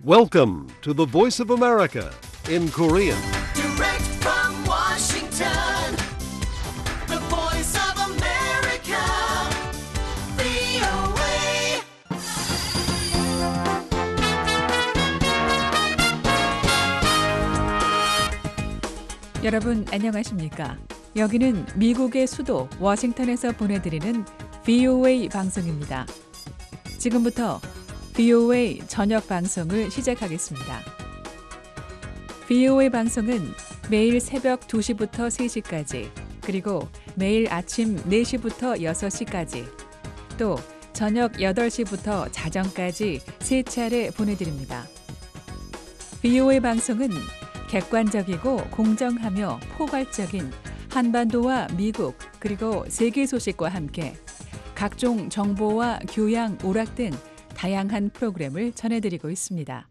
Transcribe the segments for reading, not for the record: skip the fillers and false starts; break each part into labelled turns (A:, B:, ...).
A: Welcome to the Voice of America in Korean.
B: Direct from Washington, the voice of America, VOA.
C: 여러분 안녕하십니까? 여기는 미국의 수도 워싱턴에서 보내드리는 VOA 방송입니다. 지금부터 VOA 저녁 방송을 시작하겠습니다. VOA 방송은 매일 새벽 2시부터 3시까지, 그리고 매일 아침 4시부터 6시까지, 또 저녁 8시부터 자정까지 3차례 보내드립니다. VOA 방송은 객관적이고 공정하며 포괄적인 한반도와 미국 그리고 세계 소식과 함께 각종 정보와 교양, 오락 등 다양한 프로그램을 전해드리고 있습니다.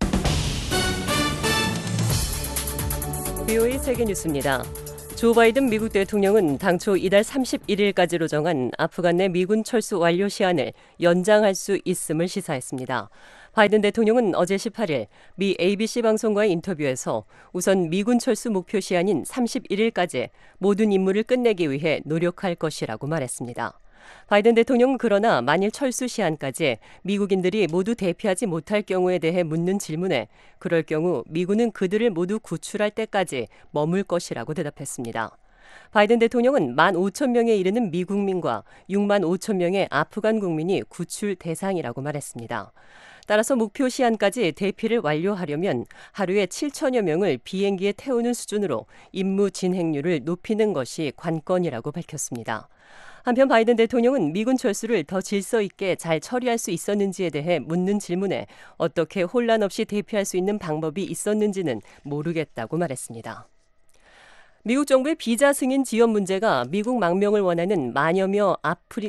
D: VOA 세계뉴스입니다. 조 바이든 미국 대통령은 당초 이달 31일까지로 정한 아프간 내 미군 철수 완료 시한을 연장할 수 있음을 시사했습니다. 바이든 대통령은 어제 18일 미 ABC 방송과의 인터뷰에서 우선 미군 철수 목표 시한인 31일까지 모든 임무를 끝내기 위해 노력할 것이라고 말했습니다. 바이든 대통령은 그러나 만일 철수 시한까지 미국인들이 모두 대피하지 못할 경우에 대해 묻는 질문에 그럴 경우 미군은 그들을 모두 구출할 때까지 머물 것이라고 대답했습니다. 바이든 대통령은 15,000명에 이르는 미국민과 65,000명의 아프간 국민이 구출 대상이라고 말했습니다. 따라서 목표 시한까지 대피를 완료하려면 하루에 7천여 명을 비행기에 태우는 수준으로 임무 진행률을 높이는 것이 관건이라고 밝혔습니다. 한편 바이든 대통령은 미군 철수를 더 질서 있게 잘 처리할 수 있었는지에 대해 묻는 질문에 어떻게 혼란 없이 대피할 수 있는 방법이 있었는지는 모르겠다고 말했습니다. 미국 정부의 비자 승인 지원 문제가 미국 망명을 원하는 만여명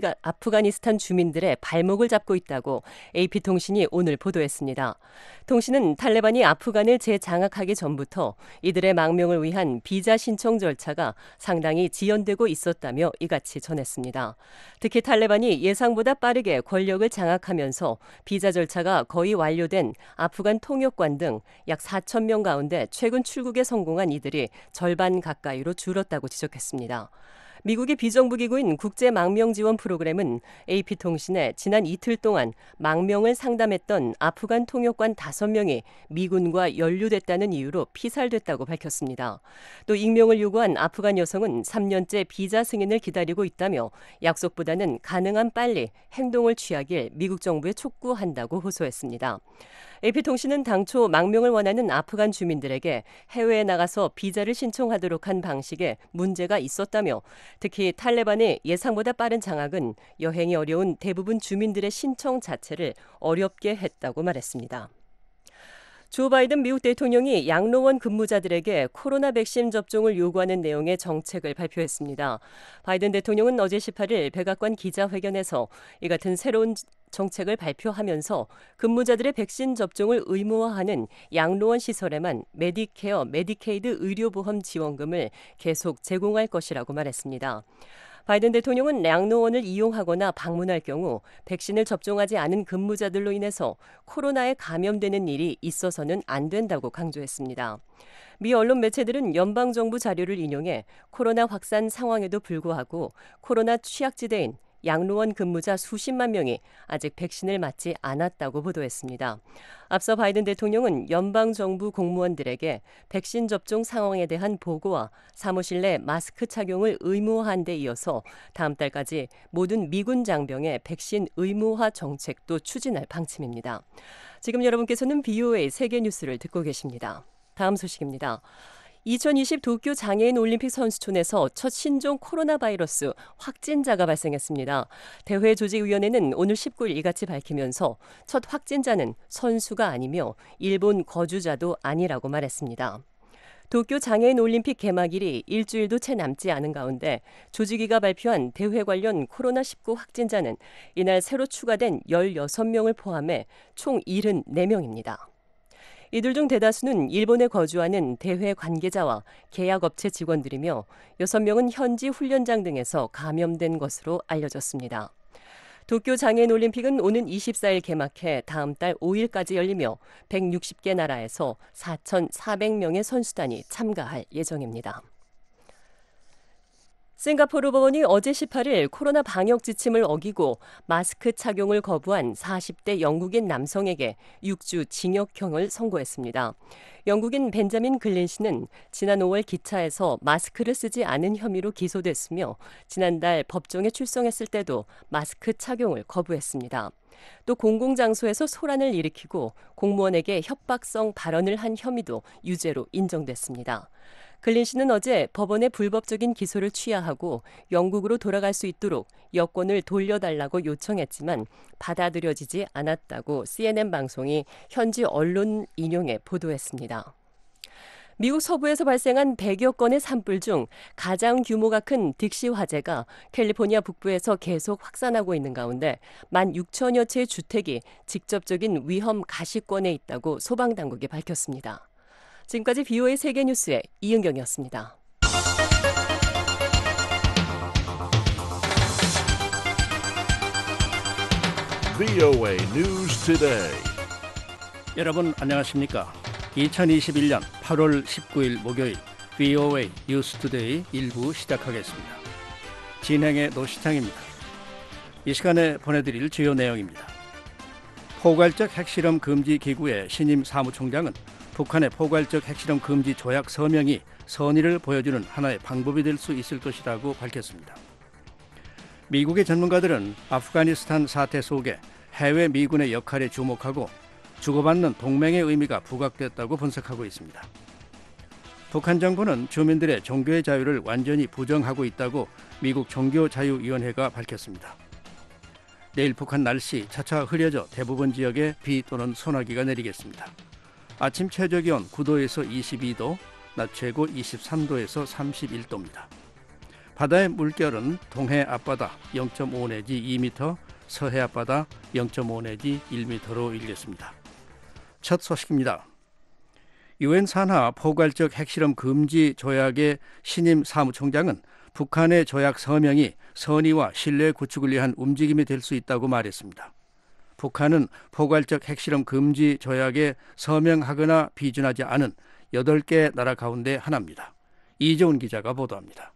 D: 아프가니스탄 주민들의 발목을 잡고 있다고 AP통신이 오늘 보도했습니다. 통신은 탈레반이 아프간을 재장악하기 전부터 이들의 망명을 위한 비자 신청 절차가 상당히 지연되고 있었다며 이같이 전했습니다. 특히 탈레반이 예상보다 빠르게 권력을 장악하면서 비자 절차가 거의 완료된 아프간 통역관 등 약 4,000명 가운데 최근 출국에 성공한 이들이 절반 가까이로 줄었다고 지적했습니다. 미국의 비정부기구인 국제망명지원 프로그램은 AP통신에 지난 이틀 동안 망명을 상담했던 아프간 통역관 5명이 미군과 연루됐다는 이유로 피살됐다고 밝혔습니다. 또 익명을 요구한 아프간 여성은 3년째 비자 승인을 기다리고 있다며 약속보다는 가능한 빨리 행동을 취하길 미국 정부에 촉구한다고 호소했습니다. AP통신은 당초 망명을 원하는 아프간 주민들에게 해외에 나가서 비자를 신청하도록 한 방식에 문제가 있었다며 특히 탈레반의 예상보다 빠른 장악은 여행이 어려운 대부분 주민들의 신청 자체를 어렵게 했다고 말했습니다. 조 바이든 미국 대통령이 양로원 근무자들에게 코로나 백신 접종을 요구하는 내용의 정책을 발표했습니다. 바이든 대통령은 어제 18일 백악관 기자회견에서 이 같은 새로운 정책을 발표하면서 근무자들의 백신 접종을 의무화하는 양로원 시설에만 메디케어, 메디케이드 의료보험 지원금을 계속 제공할 것이라고 말했습니다. 바이든 대통령은 양로원을 이용하거나 방문할 경우 백신을 접종하지 않은 근무자들로 인해서 코로나에 감염되는 일이 있어서는 안 된다고 강조했습니다. 미 언론 매체들은 연방정부 자료를 인용해 코로나 확산 상황에도 불구하고 코로나 취약지대인 양로원 근무자 수십만 명이 아직 백신을 맞지 않았다고 보도했습니다. 앞서 바이든 대통령은 연방정부 공무원들에게 백신 접종 상황에 대한 보고와 사무실 내 마스크 착용을 의무화한 데 이어서 다음 달까지 모든 미군 장병의 백신 의무화 정책도 추진할 방침입니다. 지금 여러분께서는 VOA 세계뉴스를 듣고 계십니다. 다음 소식입니다. 2020 도쿄 장애인 올림픽 선수촌에서 첫 신종 코로나 바이러스 확진자가 발생했습니다. 대회 조직위원회는 오늘 19일 이같이 밝히면서 첫 확진자는 선수가 아니며 일본 거주자도 아니라고 말했습니다. 도쿄 장애인 올림픽 개막일이 일주일도 채 남지 않은 가운데 조직위가 발표한 대회 관련 코로나19 확진자는 이날 새로 추가된 16명을 포함해 총 74명입니다. 이들 중 대다수는 일본에 거주하는 대회 관계자와 계약업체 직원들이며 6명은 현지 훈련장 등에서 감염된 것으로 알려졌습니다. 도쿄 장애인 올림픽은 오는 24일 개막해 다음 달 5일까지 열리며 160개 나라에서 4,400명의 선수단이 참가할 예정입니다. 싱가포르 법원이 어제 18일 코로나 방역 지침을 어기고 마스크 착용을 거부한 40대 영국인 남성에게 6주 징역형을 선고했습니다. 영국인 벤자민 글린 씨는 지난 5월 기차에서 마스크를 쓰지 않은 혐의로 기소됐으며 지난달 법정에 출석했을 때도 마스크 착용을 거부했습니다. 또 공공장소에서 소란을 일으키고 공무원에게 협박성 발언을 한 혐의도 유죄로 인정됐습니다. 글린 씨는 어제 법원에 불법적인 기소를 취하하고 영국으로 돌아갈 수 있도록 여권을 돌려달라고 요청했지만 받아들여지지 않았다고 CNN 방송이 현지 언론 인용해 보도했습니다. 미국 서부에서 발생한 100여 건의 산불 중 가장 규모가 큰 딕시 화재가 캘리포니아 북부에서 계속 확산하고 있는 가운데 16,000여 채의 주택이 직접적인 위험 가시권에 있다고 소방당국이 밝혔습니다. 지금까지 BOA 세계뉴스의 이은경이었습니다.
A: VOA News Today.
E: 여러분 안녕하십니까? 2021년 8월 19일 목요일 VOA 뉴스 투데이 1부 시작하겠습니다. 진행의 노시창입니다. 이 시간에 보내드릴 주요 내용입니다. 포괄적 핵실험 금지 기구의 신임 사무총장은 북한의 포괄적 핵실험 금지 조약 서명이 선의를 보여주는 하나의 방법이 될 수 있을 것이라고 밝혔습니다. 미국의 전문가들은 아프가니스탄 사태 속에 해외 미군의 역할에 주목하고 주고받는 동맹의 의미가 부각됐다고 분석하고 있습니다. 북한 정부는 주민들의 종교의 자유를 완전히 부정하고 있다고 미국 종교자유위원회가 밝혔습니다. 내일 북한 날씨 차차 흐려져 대부분 지역에 비 또는 소나기가 내리겠습니다. 아침 최저기온 9도에서 22도, 낮 최고 23도에서 31도입니다. 바다의 물결은 동해 앞바다 0.5 내지 2m, 서해 앞바다 0.5 내지 1m로 일겠습니다. 첫 소식입니다. 유엔 산하 포괄적 핵실험 금지 조약의 신임 사무총장은 북한의 조약 서명이 선의와 신뢰 구축을 위한 움직임이 될 수 있다고 말했습니다. 북한은 포괄적 핵실험 금지 조약에 서명하거나 비준하지 않은 8개 나라 가운데 하나입니다. 이재훈 기자가 보도합니다.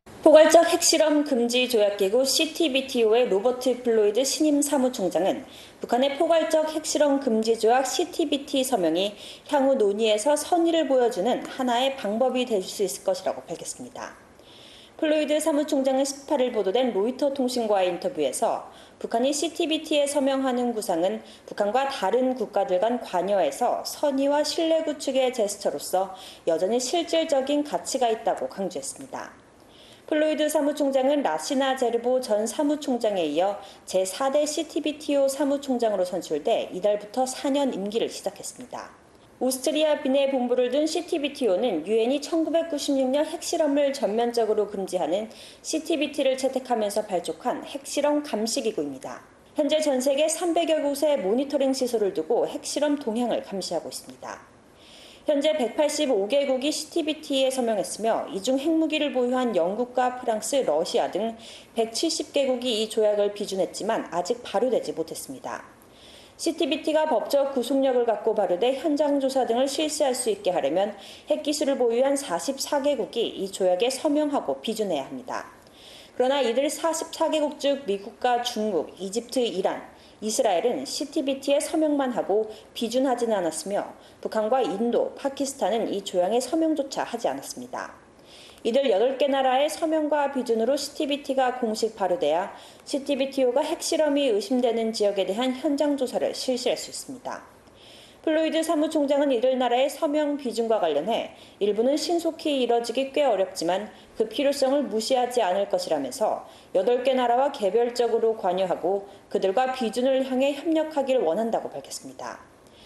F: 포괄적 핵실험 금지 조약기구 CTBTO의 로버트 플로이드 신임 사무총장은 북한의 포괄적 핵실험 금지 조약 CTBT 서명이 향후 논의에서 선의를 보여주는 하나의 방법이 될 수 있을 것이라고 밝혔습니다. 플로이드 사무총장은 18일 보도된 로이터 통신과의 인터뷰에서 북한이 CTBT에 서명하는 구상은 북한과 다른 국가들 간 관여에서 선의와 신뢰 구축의 제스처로서 여전히 실질적인 가치가 있다고 강조했습니다. 플로이드 사무총장은 라시나 제르보 전 사무총장에 이어 제4대 CTBTO 사무총장으로 선출돼 이달부터 4년 임기를 시작했습니다. 오스트리아 빈에 본부를 둔 CTBTO는 유엔이 1996년 핵실험을 전면적으로 금지하는 CTBT를 채택하면서 발족한 핵실험 감시기구입니다. 현재 전 세계 300여 곳에 모니터링 시설을 두고 핵실험 동향을 감시하고 있습니다. 현재 185개국이 CTBT에 서명했으며 이 중 핵무기를 보유한 영국과 프랑스, 러시아 등 170개국이 이 조약을 비준했지만 아직 발효되지 못했습니다. CTBT가 법적 구속력을 갖고 발효돼 현장 조사 등을 실시할 수 있게 하려면 핵기술을 보유한 44개국이 이 조약에 서명하고 비준해야 합니다. 그러나 이들 44개국 중 미국과 중국, 이집트, 이란, 이스라엘은 CTBT에 서명만 하고 비준하지는 않았으며 북한과 인도, 파키스탄은 이 조약에 서명조차 하지 않았습니다. 이들 8개 나라의 서명과 비준으로 CTBT가 공식 발효돼야 CTBTO가 핵실험이 의심되는 지역에 대한 현장 조사를 실시할 수 있습니다. 플로이드 사무총장은 이들 나라의 서명 비준과 관련해 일부는 신속히 이뤄지기 꽤 어렵지만 그 필요성을 무시하지 않을 것이라면서 8개 나라와 개별적으로 관여하고 그들과 비준을 향해 협력하기를 원한다고 밝혔습니다.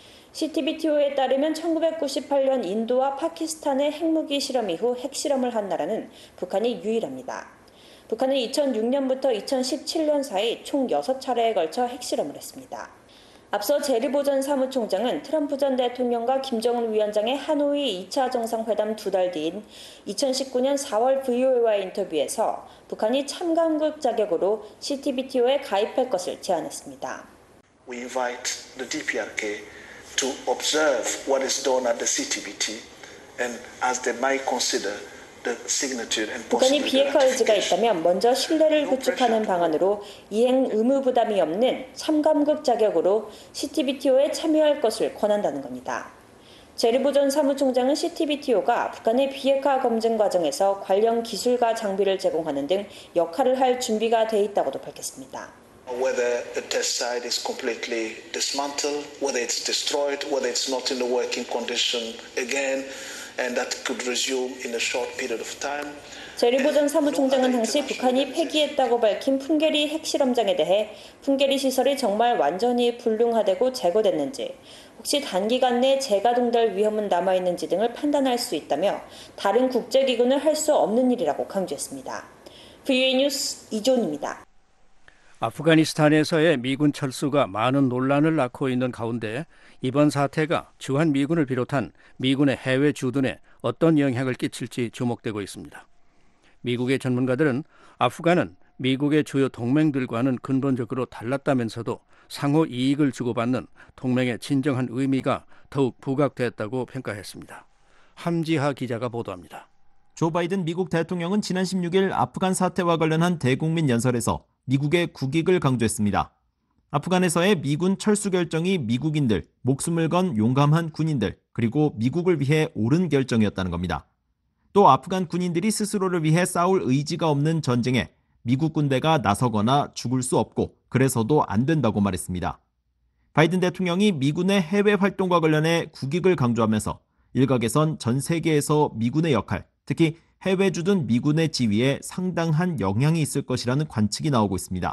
F: CTBTO에 따르면 1998년 인도와 파키스탄의 핵무기 실험 이후 핵실험을 한 나라는 북한이 유일합니다. 북한은 2006년부터 2017년 사이 총 6차례에 걸쳐 핵실험을 했습니다. 앞서 제르보 전 사무총장은 트럼프 전 대통령과 김정은 위원장의 하노이 2차 정상회담 2달 뒤인 2019년 4월 VOA와의 인터뷰에서 북한이 참가국 자격으로 CTBTO에 가입할 것을 제안했습니다.
G: We invite the DPRK to observe what is done at the CTBT and as they might consider the signature and
F: 북한이
G: possible
F: 비핵화 의지가
G: ratification.
F: 있다면 먼저 신뢰를 구축하는 방안으로 이행 의무 부담이 없는 참가국 자격으로 CTBTO에 참여할 것을 권한다는 겁니다. 제르보 전 사무총장은 CTBTO가 북한의 비핵화 검증 과정에서 관련 기술과 장비를 제공하는 등 역할을 할 준비가 돼 있다고도 밝혔습니다.
G: Whether the test site is completely dismantled, whether it's destroyed, whether it's not in the working condition again, and that could resume in a short period of time.
F: 제르보 전 사무총장은 당시 북한이 폐기했다고 밝힌 풍계리 핵실험장에 대해 풍계리 시설이 정말 완전히 불능화되고 재고됐는지, 혹시 단기간 내 재가동될 위험은 남아있는지 등을 판단할 수 있다며 다른 국제기구는 할 수 없는 일이라고 강조했습니다. VOA 뉴스 이존입니다.
E: 아프가니스탄에서의 미군 철수가 많은 논란을 낳고 있는 가운데 이번 사태가 주한 미군을 비롯한 미군의 해외 주둔에 어떤 영향을 끼칠지 주목되고 있습니다. 미국의 전문가들은 아프간은 미국의 주요 동맹들과는 근본적으로 달랐다면서도 상호 이익을 주고받는 동맹의 진정한 의미가 더욱 부각됐다고 평가했습니다. 함지하 기자가 보도합니다.
H: 조 바이든 미국 대통령은 지난 16일 아프간 사태와 관련한 대국민 연설에서 미국의 국익을 강조했습니다. 아프간에서의 미군 철수 결정이 미국인들, 목숨을 건 용감한 군인들, 그리고 미국을 위해 옳은 결정이었다는 겁니다. 또 아프간 군인들이 스스로를 위해 싸울 의지가 없는 전쟁에 미국 군대가 나서거나 죽을 수 없고 그래서도 안 된다고 말했습니다. 바이든 대통령이 미군의 해외 활동과 관련해 국익을 강조하면서 일각에선 전 세계에서 미군의 역할, 특히 해외 주둔 미군의 지위에 상당한 영향이 있을 것이라는 관측이 나오고 있습니다.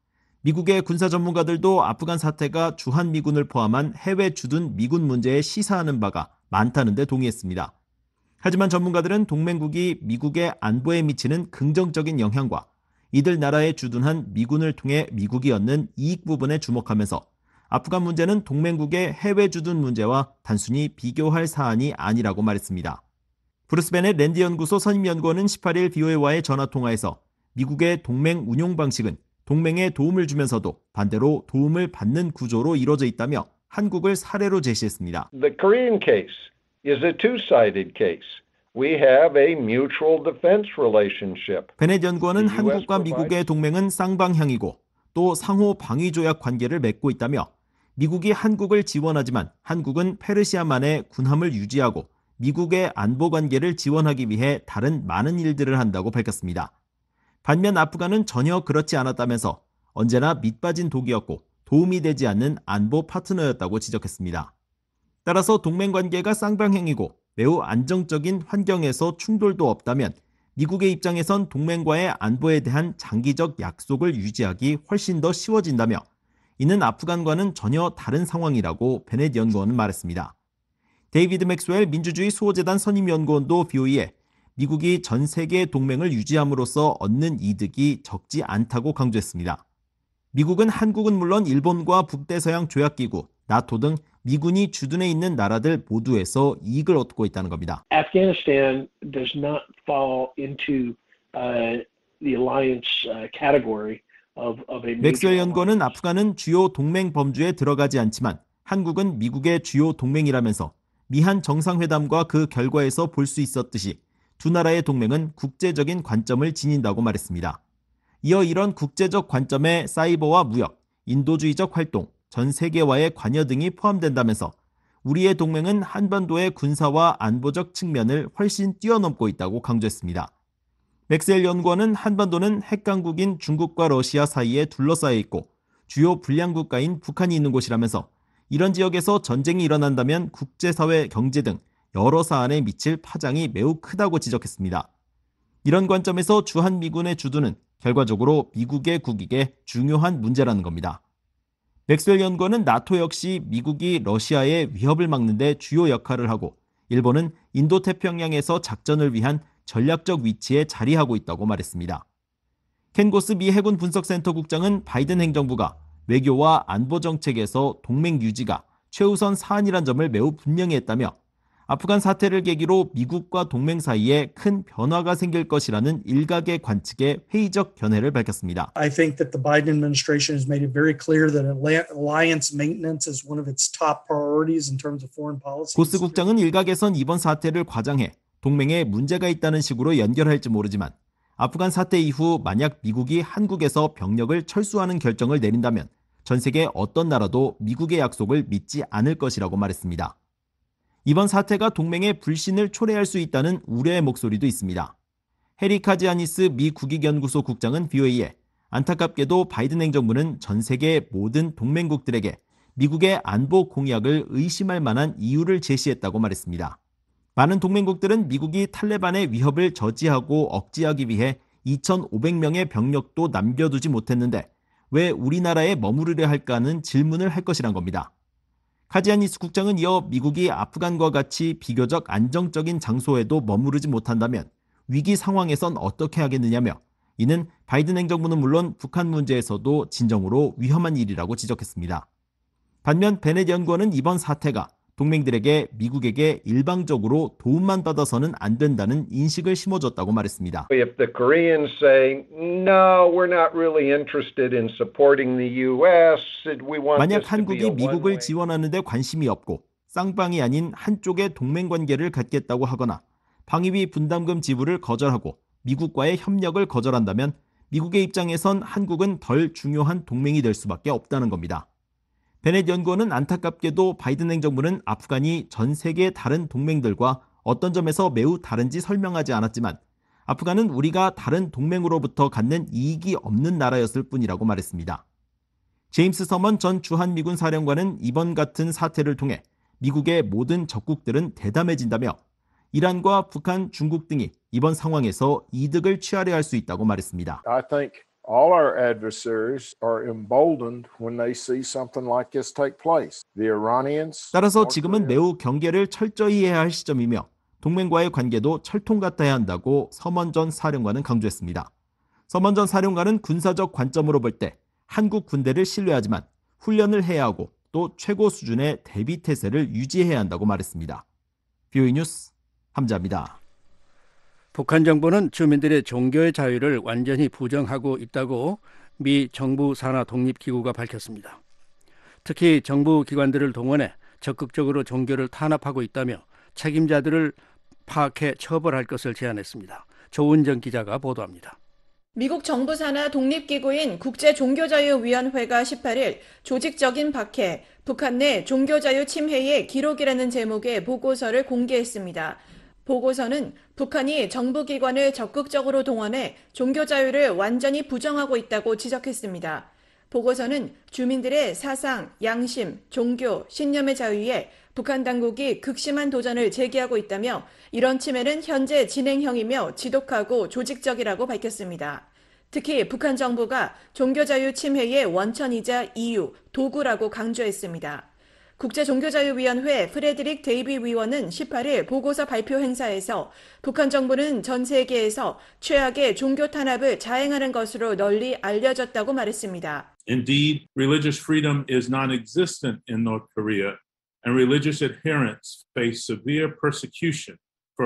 H: 미국의 군사 전문가들도 아프간 사태가 주한 미군을 포함한 해외 주둔 미군 문제에 시사하는 바가 많다는 데 동의했습니다. 하지만 전문가들은 동맹국이 미국의 안보에 미치는 긍정적인 영향과 이들 나라에 주둔한 미군을 통해 미국이 얻는 이익 부분에 주목하면서 아프간 문제는 동맹국의 해외 주둔 문제와 단순히 비교할 사안이 아니라고 말했습니다. 브루스 베넷 랜디 연구소 선임연구원은 18일 VOA와의 전화통화에서 미국의 동맹 운용 방식은 동맹에 도움을 주면서도 반대로 도움을 받는 구조로 이루어져 있다며 한국을 사례로 제시했습니다.
I: The Korean case is a two-sided case. We have a mutual defense relationship.
H: 베넷 연구원은 한국과 미국의 동맹은 쌍방향이고 또 상호 방위 조약 관계를 맺고 있다며 미국이 한국을 지원하지만 한국은 페르시아만의 군함을 유지하고 미국의 안보 관계를 지원하기 위해 다른 많은 일들을 한다고 밝혔습니다. 반면 아프간은 전혀 그렇지 않았다면서 언제나 밑빠진 독이었고 도움이 되지 않는 안보 파트너였다고 지적했습니다. 따라서 동맹 관계가 쌍방향이고 매우 안정적인 환경에서 충돌도 없다면 미국의 입장에선 동맹과의 안보에 대한 장기적 약속을 유지하기 훨씬 더 쉬워진다며 이는 아프간과는 전혀 다른 상황이라고 베넷 연구원은 말했습니다. 데이비드 맥스웰 민주주의 수호재단 선임연구원도 VOA에 미국이 전 세계 동맹을 유지함으로써 얻는 이득이 적지 않다고 강조했습니다. 미국은 한국은 물론 일본과 북대서양 조약기구, 나토 등 미군이 주둔해 있는 나라들 모두에서 이익을 얻고 있다는 겁니다.
J: Afghanistan does not fall into the alliance category of a
H: 맥스웰 연구원은 아프간은 주요 동맹 범주에 들어가지 않지만 한국은 미국의 주요 동맹이라면서 미한 정상회담과 그 결과에서 볼 수 있었듯이 두 나라의 동맹은 국제적인 관점을 지닌다고 말했습니다. 이어 이런 국제적 관점에 사이버와 무역, 인도주의적 활동, 전 세계와의 관여 등이 포함된다면서 우리의 동맹은 한반도의 군사와 안보적 측면을 훨씬 뛰어넘고 있다고 강조했습니다. 맥스웰 연구원은 한반도는 핵강국인 중국과 러시아 사이에 둘러싸여 있고 주요 불량국가인 북한이 있는 곳이라면서 이런 지역에서 전쟁이 일어난다면 국제사회 경제 등 여러 사안에 미칠 파장이 매우 크다고 지적했습니다. 이런 관점에서 주한미군의 주둔은 결과적으로 미국의 국익에 중요한 문제라는 겁니다. 맥스웰 연구원은 나토 역시 미국이 러시아의 위협을 막는 데 주요 역할을 하고 일본은 인도태평양에서 작전을 위한 전략적 위치에 자리하고 있다고 말했습니다. 켄 고스 미 해군 분석센터 국장은 바이든 행정부가 외교와 안보 정책에서 동맹 유지가 최우선 사안이란 점을 매우 분명히 했다며 아프간 사태를 계기로 미국과 동맹 사이에 큰 변화가 생길 것이라는 일각의 관측에 회의적 견해를 밝혔습니다.
K: I think that the Biden administration has made it very clear that alliance maintenance is one of its top priorities in terms of foreign policy.
H: 고스 국장은 일각에선 이번 사태를 과장해 동맹에 문제가 있다는 식으로 연결할지 모르지만 아프간 사태 이후 만약 미국이 한국에서 병력을 철수하는 결정을 내린다면 전 세계 어떤 나라도 미국의 약속을 믿지 않을 것이라고 말했습니다. 이번 사태가 동맹의 불신을 초래할 수 있다는 우려의 목소리도 있습니다. 해리 카지아니스 미 국익연구소 국장은 VOA에 안타깝게도 바이든 행정부는 전 세계 모든 동맹국들에게 미국의 안보 공약을 의심할 만한 이유를 제시했다고 말했습니다. 많은 동맹국들은 미국이 탈레반의 위협을 저지하고 억제하기 위해 2,500명의 병력도 남겨두지 못했는데 왜 우리나라에 머무르려 할까는 질문을 할 것이란 겁니다. 카지아니스 국장은 이어 미국이 아프간과 같이 비교적 안정적인 장소에도 머무르지 못한다면 위기 상황에선 어떻게 하겠느냐며 이는 바이든 행정부는 물론 북한 문제에서도 진정으로 위험한 일이라고 지적했습니다. 반면 베넷 연구원은 이번 사태가 동맹들에게 미국에게 일방적으로 도움만 받아서는 안 된다는 인식을 심어줬다고 말했습니다.
I: If the Koreans say, no, we're not really interested in supporting the U.S., we want
H: 만약
I: this to be
H: 한국이
I: a
H: 미국을
I: one-way.
H: 지원하는 데 관심이 없고 쌍방이 아닌 한쪽의 동맹 관계를 갖겠다고 하거나 방위비 분담금 지불을 거절하고 미국과의 협력을 거절한다면 미국의 입장에선 한국은 덜 중요한 동맹이 될 수밖에 없다는 겁니다. 베넷 연구원은 안타깝게도 바이든 행정부는 아프간이 전 세계의 다른 동맹들과 어떤 점에서 매우 다른지 설명하지 않았지만 아프간은 우리가 다른 동맹으로부터 갖는 이익이 없는 나라였을 뿐이라고 말했습니다. 제임스 서먼 전 주한미군 사령관은 이번 같은 사태를 통해 미국의 모든 적국들은 대담해진다며 이란과 북한, 중국 등이 이번 상황에서 이득을 취하려 할 수 있다고 말했습니다.
L: I think all our adversaries are emboldened when they see something like this take place. The Iranians.
H: 따라서 지금은 매우 경계를 철저히 해야 할 시점이며 동맹과의 관계도 철통 같아야 한다고 서먼 전 사령관은 강조했습니다. 서먼 전 사령관은 군사적 관점으로 볼 때 한국 군대를 신뢰하지만 훈련을 해야 하고 또 최고 수준의 대비 태세를 유지해야 한다고 말했습니다. VOA 뉴스 함자입니다.
E: 북한 정부는 주민들의 종교의 자유를 완전히 부정하고 있다고 미 정부 산하 독립기구가 밝혔습니다. 특히 정부 기관들을 동원해 적극적으로 종교를 탄압하고 있다며 책임자들을 파악해 처벌할 것을 제안했습니다. 조은정 기자가 보도합니다.
M: 미국 정부 산하 독립기구인 국제종교자유위원회가 18일 조직적인 박해, 북한 내 종교자유 침해의 기록이라는 제목의 보고서를 공개했습니다. 보고서는 북한이 정부기관을 적극적으로 동원해 종교자유를 완전히 부정하고 있다고 지적했습니다. 보고서는 주민들의 사상, 양심, 종교, 신념의 자유에 북한 당국이 극심한 도전을 제기하고 있다며 이런 침해는 현재 진행형이며 지독하고 조직적이라고 밝혔습니다. 특히 북한 정부가 종교자유 침해의 원천이자 이유, 도구라고 강조했습니다. 국제종교자유위원회 프레드릭 데이비 위원은 18일 보고서 발표 행사에서 북한 정부는 전 세계에서 최악의 종교 탄압을 자행하는 것으로 널리 알려졌다고 말했습니다.
N: Indeed, religious freedom is non-existent in North Korea, and religious adherents face severe persecution.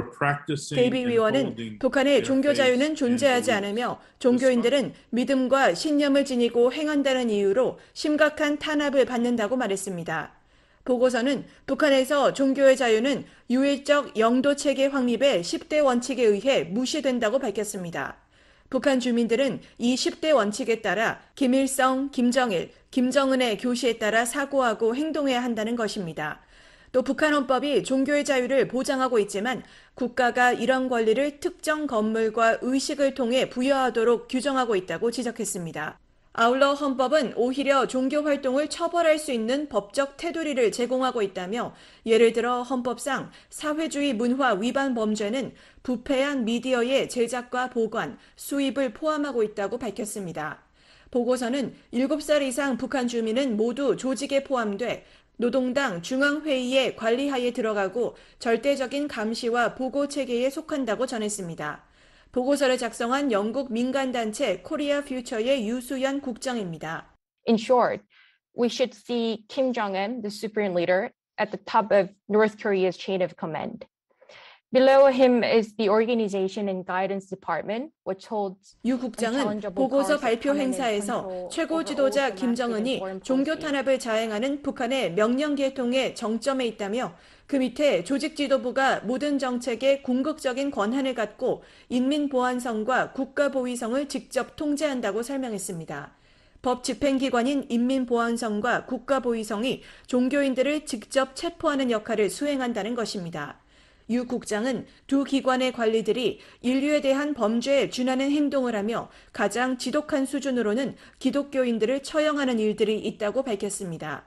M: 데이비 위원은 북한의 종교 자유는 존재하지 않으며 종교인들은 믿음과 신념을 지니고 행한다는 이유로 심각한 탄압을 받는다고 말했습니다. 보고서는 북한에서 종교의 자유는 유일적 영도 체계 확립의 10대 원칙에 의해 무시된다고 밝혔습니다. 북한 주민들은 이 10대 원칙에 따라 김일성, 김정일, 김정은의 교시에 따라 사고하고 행동해야 한다는 것입니다. 또 북한 헌법이 종교의 자유를 보장하고 있지만 국가가 이런 권리를 특정 건물과 의식을 통해 부여하도록 규정하고 있다고 지적했습니다. 아울러 헌법은 오히려 종교 활동을 처벌할 수 있는 법적 테두리를 제공하고 있다며 예를 들어 헌법상 사회주의 문화 위반 범죄는 부패한 미디어의 제작과 보관, 수입을 포함하고 있다고 밝혔습니다. 보고서는 7살 이상 북한 주민은 모두 조직에 포함돼 노동당 중앙회의의 관리하에 들어가고 절대적인 감시와 보고 체계에 속한다고 전했습니다. 보고서를 작성한 영국 민간단체 코리아 퓨처의 유수연 국장입니다.
O: In short, we should see Kim Jong-un, the supreme leader, at the top of North Korea's chain of command. Below him is the Organization and Guidance Department, which holds
M: 유 국장은 보고서 발표 행사에서 최고 지도자 김정은이 종교 탄압을 자행하는 북한의 명령 계통의 정점에 있다며 그 밑에 조직 지도부가 모든 정책에 궁극적인 권한을 갖고 인민보안성과 국가보위성을 직접 통제한다고 설명했습니다. 법 집행기관인 인민보안성과 국가보위성이 종교인들을 직접 체포하는 역할을 수행한다는 것입니다. 유 국장은 두 기관의 관리들이 인류에 대한 범죄에 준하는 행동을 하며 가장 지독한 수준으로는 기독교인들을 처형하는 일들이 있다고 밝혔습니다.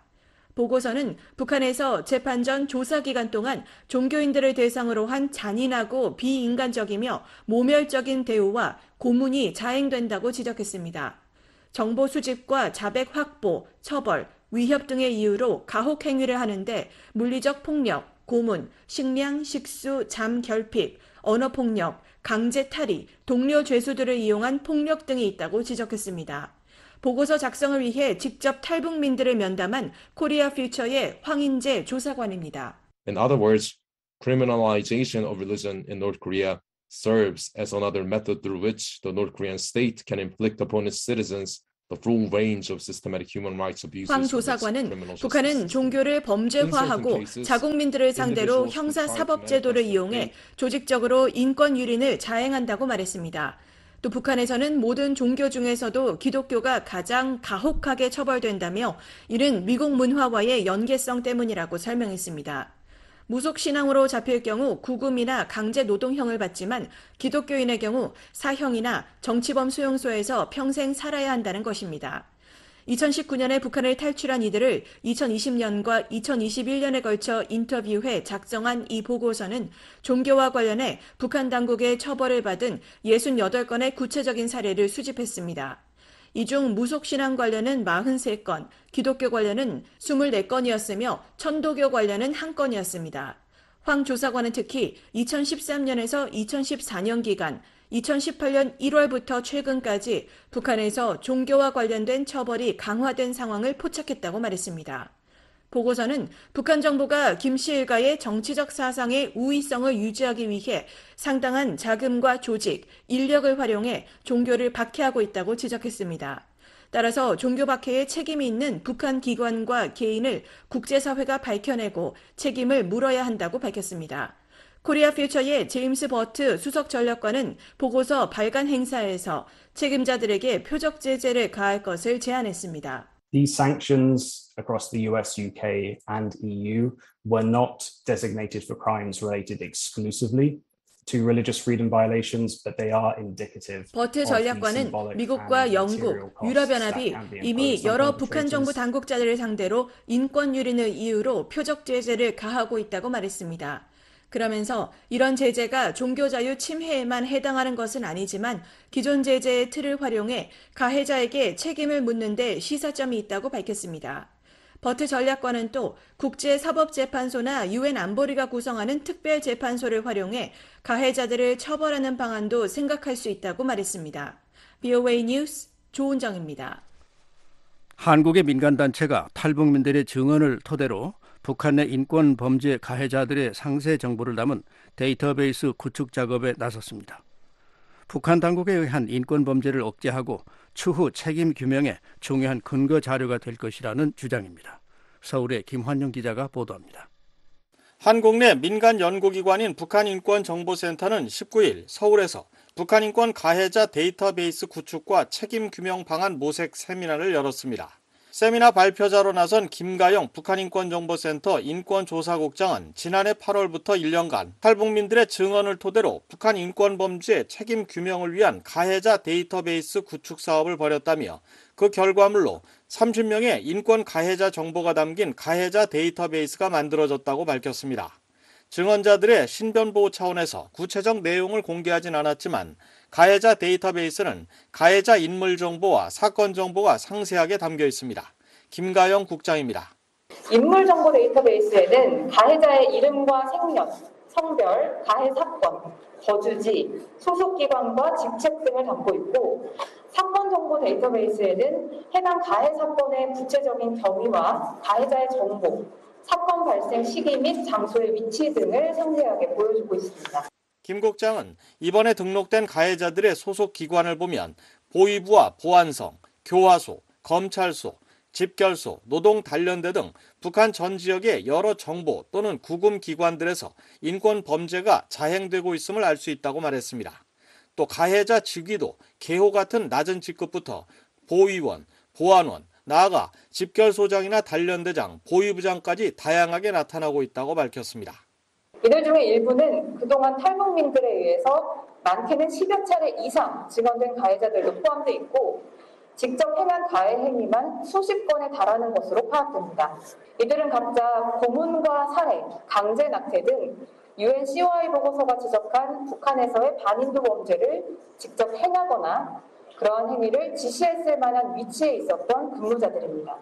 M: 보고서는 북한에서 재판 전 조사 기간 동안 종교인들을 대상으로 한 잔인하고 비인간적이며 모멸적인 대우와 고문이 자행된다고 지적했습니다. 정보 수집과 자백 확보, 처벌, 위협 등의 이유로 가혹 행위를 하는데 물리적 폭력, 고문, 식량, 식수, 잠 결핍, 언어폭력, 강제 탈의, 동료 죄수들을 이용한 폭력 등이 있다고 지적했습니다. 보고서 작성을 위해 직접 탈북민들을 면담한 코리아 퓨처의 황인재 조사관입니다.
P: In other words, criminalization of religion in North Korea serves as another method through which the North Korean state can inflict upon its citizens the full range of systematic human rights abuses.
M: 황 조사관은 북한은 종교를 범죄화하고 자국민들을 상대로 형사사법제도를 이용해 조직적으로 인권 유린을 자행한다고 말했습니다. 또 북한에서는 모든 종교 중에서도 기독교가 가장 가혹하게 처벌된다며 이는 미국 문화와의 연계성 때문이라고 설명했습니다. 무속신앙으로 잡힐 경우 구금이나 강제노동형을 받지만 기독교인의 경우 사형이나 정치범 수용소에서 평생 살아야 한다는 것입니다. 2019년에 북한을 탈출한 이들을 2020년과 2021년에 걸쳐 인터뷰해 작성한 이 보고서는 종교와 관련해 북한 당국의 처벌을 받은 68건의 구체적인 사례를 수집했습니다. 이 중 무속신앙 관련은 43건, 기독교 관련은 24건이었으며 천도교 관련은 1건이었습니다. 황 조사관은 특히 2013년에서 2014년 기간, 2018년 1월부터 최근까지 북한에서 종교와 관련된 처벌이 강화된 상황을 포착했다고 말했습니다. 보고서는 북한 정부가 김씨 일가의 정치적 사상의 우위성을 유지하기 위해 상당한 자금과 조직, 인력을 활용해 종교를 박해하고 있다고 지적했습니다. 따라서 종교 박해에 책임이 있는 북한 기관과 개인을 국제사회가 밝혀내고 책임을 물어야 한다고 밝혔습니다. 코리아 퓨처의 제임스 버트 수석 전략관은 보고서 발간 행사에서 책임자들에게 표적 제재를 가할 것을 제안했습니다.
Q: These sanctions across the US, UK, and EU were not designated for crimes related exclusively to religious freedom violations, but they are indicative.
M: 버트 전략관은 미국과 영국, 유럽연합이 이미 여러 북한 정부 당국자들을 상대로 인권 유린을 이유로 표적 제재를 가하고 있다고 말했습니다. 그러면서 이런 제재가 종교자유 침해에만 해당하는 것은 아니지만 기존 제재의 틀을 활용해 가해자에게 책임을 묻는 데 시사점이 있다고 밝혔습니다. 버트 전략관은 또 국제사법재판소나 유엔 안보리가 구성하는 특별재판소를 활용해 가해자들을 처벌하는 방안도 생각할 수 있다고 말했습니다. VOA 뉴스 조은정입니다.
E: 한국의 민간단체가 탈북민들의 증언을 토대로 북한 내 인권 범죄 가해자들의 상세 정보를 담은 데이터베이스 구축 작업에 나섰습니다. 북한 당국에 의한 인권 범죄를 억제하고 추후 책임 규명에 중요한 근거 자료가 될 것이라는 주장입니다. 서울의 김환영 기자가 보도합니다.
R: 한국 내 민간 연구기관인 북한인권정보센터는 19일 서울에서 북한인권 가해자 데이터베이스 구축과 책임 규명 방안 모색 세미나를 열었습니다. 세미나 발표자로 나선 김가영 북한인권정보센터 인권조사국장은 지난해 8월부터 1년간 탈북민들의 증언을 토대로 북한 인권범죄 책임 규명을 위한 가해자 데이터베이스 구축 사업을 벌였다며 그 결과물로 30명의 인권 가해자 정보가 담긴 가해자 데이터베이스가 만들어졌다고 밝혔습니다. 증언자들의 신변보호 차원에서 구체적 내용을 공개하진 않았지만 가해자 데이터베이스는 가해자 인물 정보와 사건 정보가 상세하게 담겨 있습니다. 김가영 국장입니다.
S: 인물 정보 데이터베이스에는 가해자의 이름과 생년, 성별, 가해 사건, 거주지, 소속 기관과 직책 등을 담고 있고 사건 정보 데이터베이스에는 해당 가해 사건의 구체적인 경위와 가해자의 정보, 사건 발생 시기 및 장소의 위치 등을 상세하게 보여주고 있습니다.
R: 김 국장은 이번에 등록된 가해자들의 소속 기관을 보면 보위부와 보안성, 교화소, 검찰소, 집결소, 노동단련대 등 북한 전 지역의 여러 정보 또는 구금 기관들에서 인권 범죄가 자행되고 있음을 알 수 있다고 말했습니다. 또 가해자 직위도 개호 같은 낮은 직급부터 보위원, 보안원, 나아가 집결소장이나 단련대장, 보위부장까지 다양하게 나타나고 있다고 밝혔습니다.
S: 이들 중에 일부는 그동안 탈북민들에 의해서 많게는 10여 차례 이상 증언된 가해자들도 포함되어 있고 직접 행한 가해 행위만 수십 건에 달하는 것으로 파악됩니다. 이들은 각자 고문과 살해, 강제 낙태 등 UNCOI 보고서가 지적한 북한에서의 반인도 범죄를 직접 행하거나 그러한 행위를 지시했을 만한 위치에 있었던 근무자들입니다.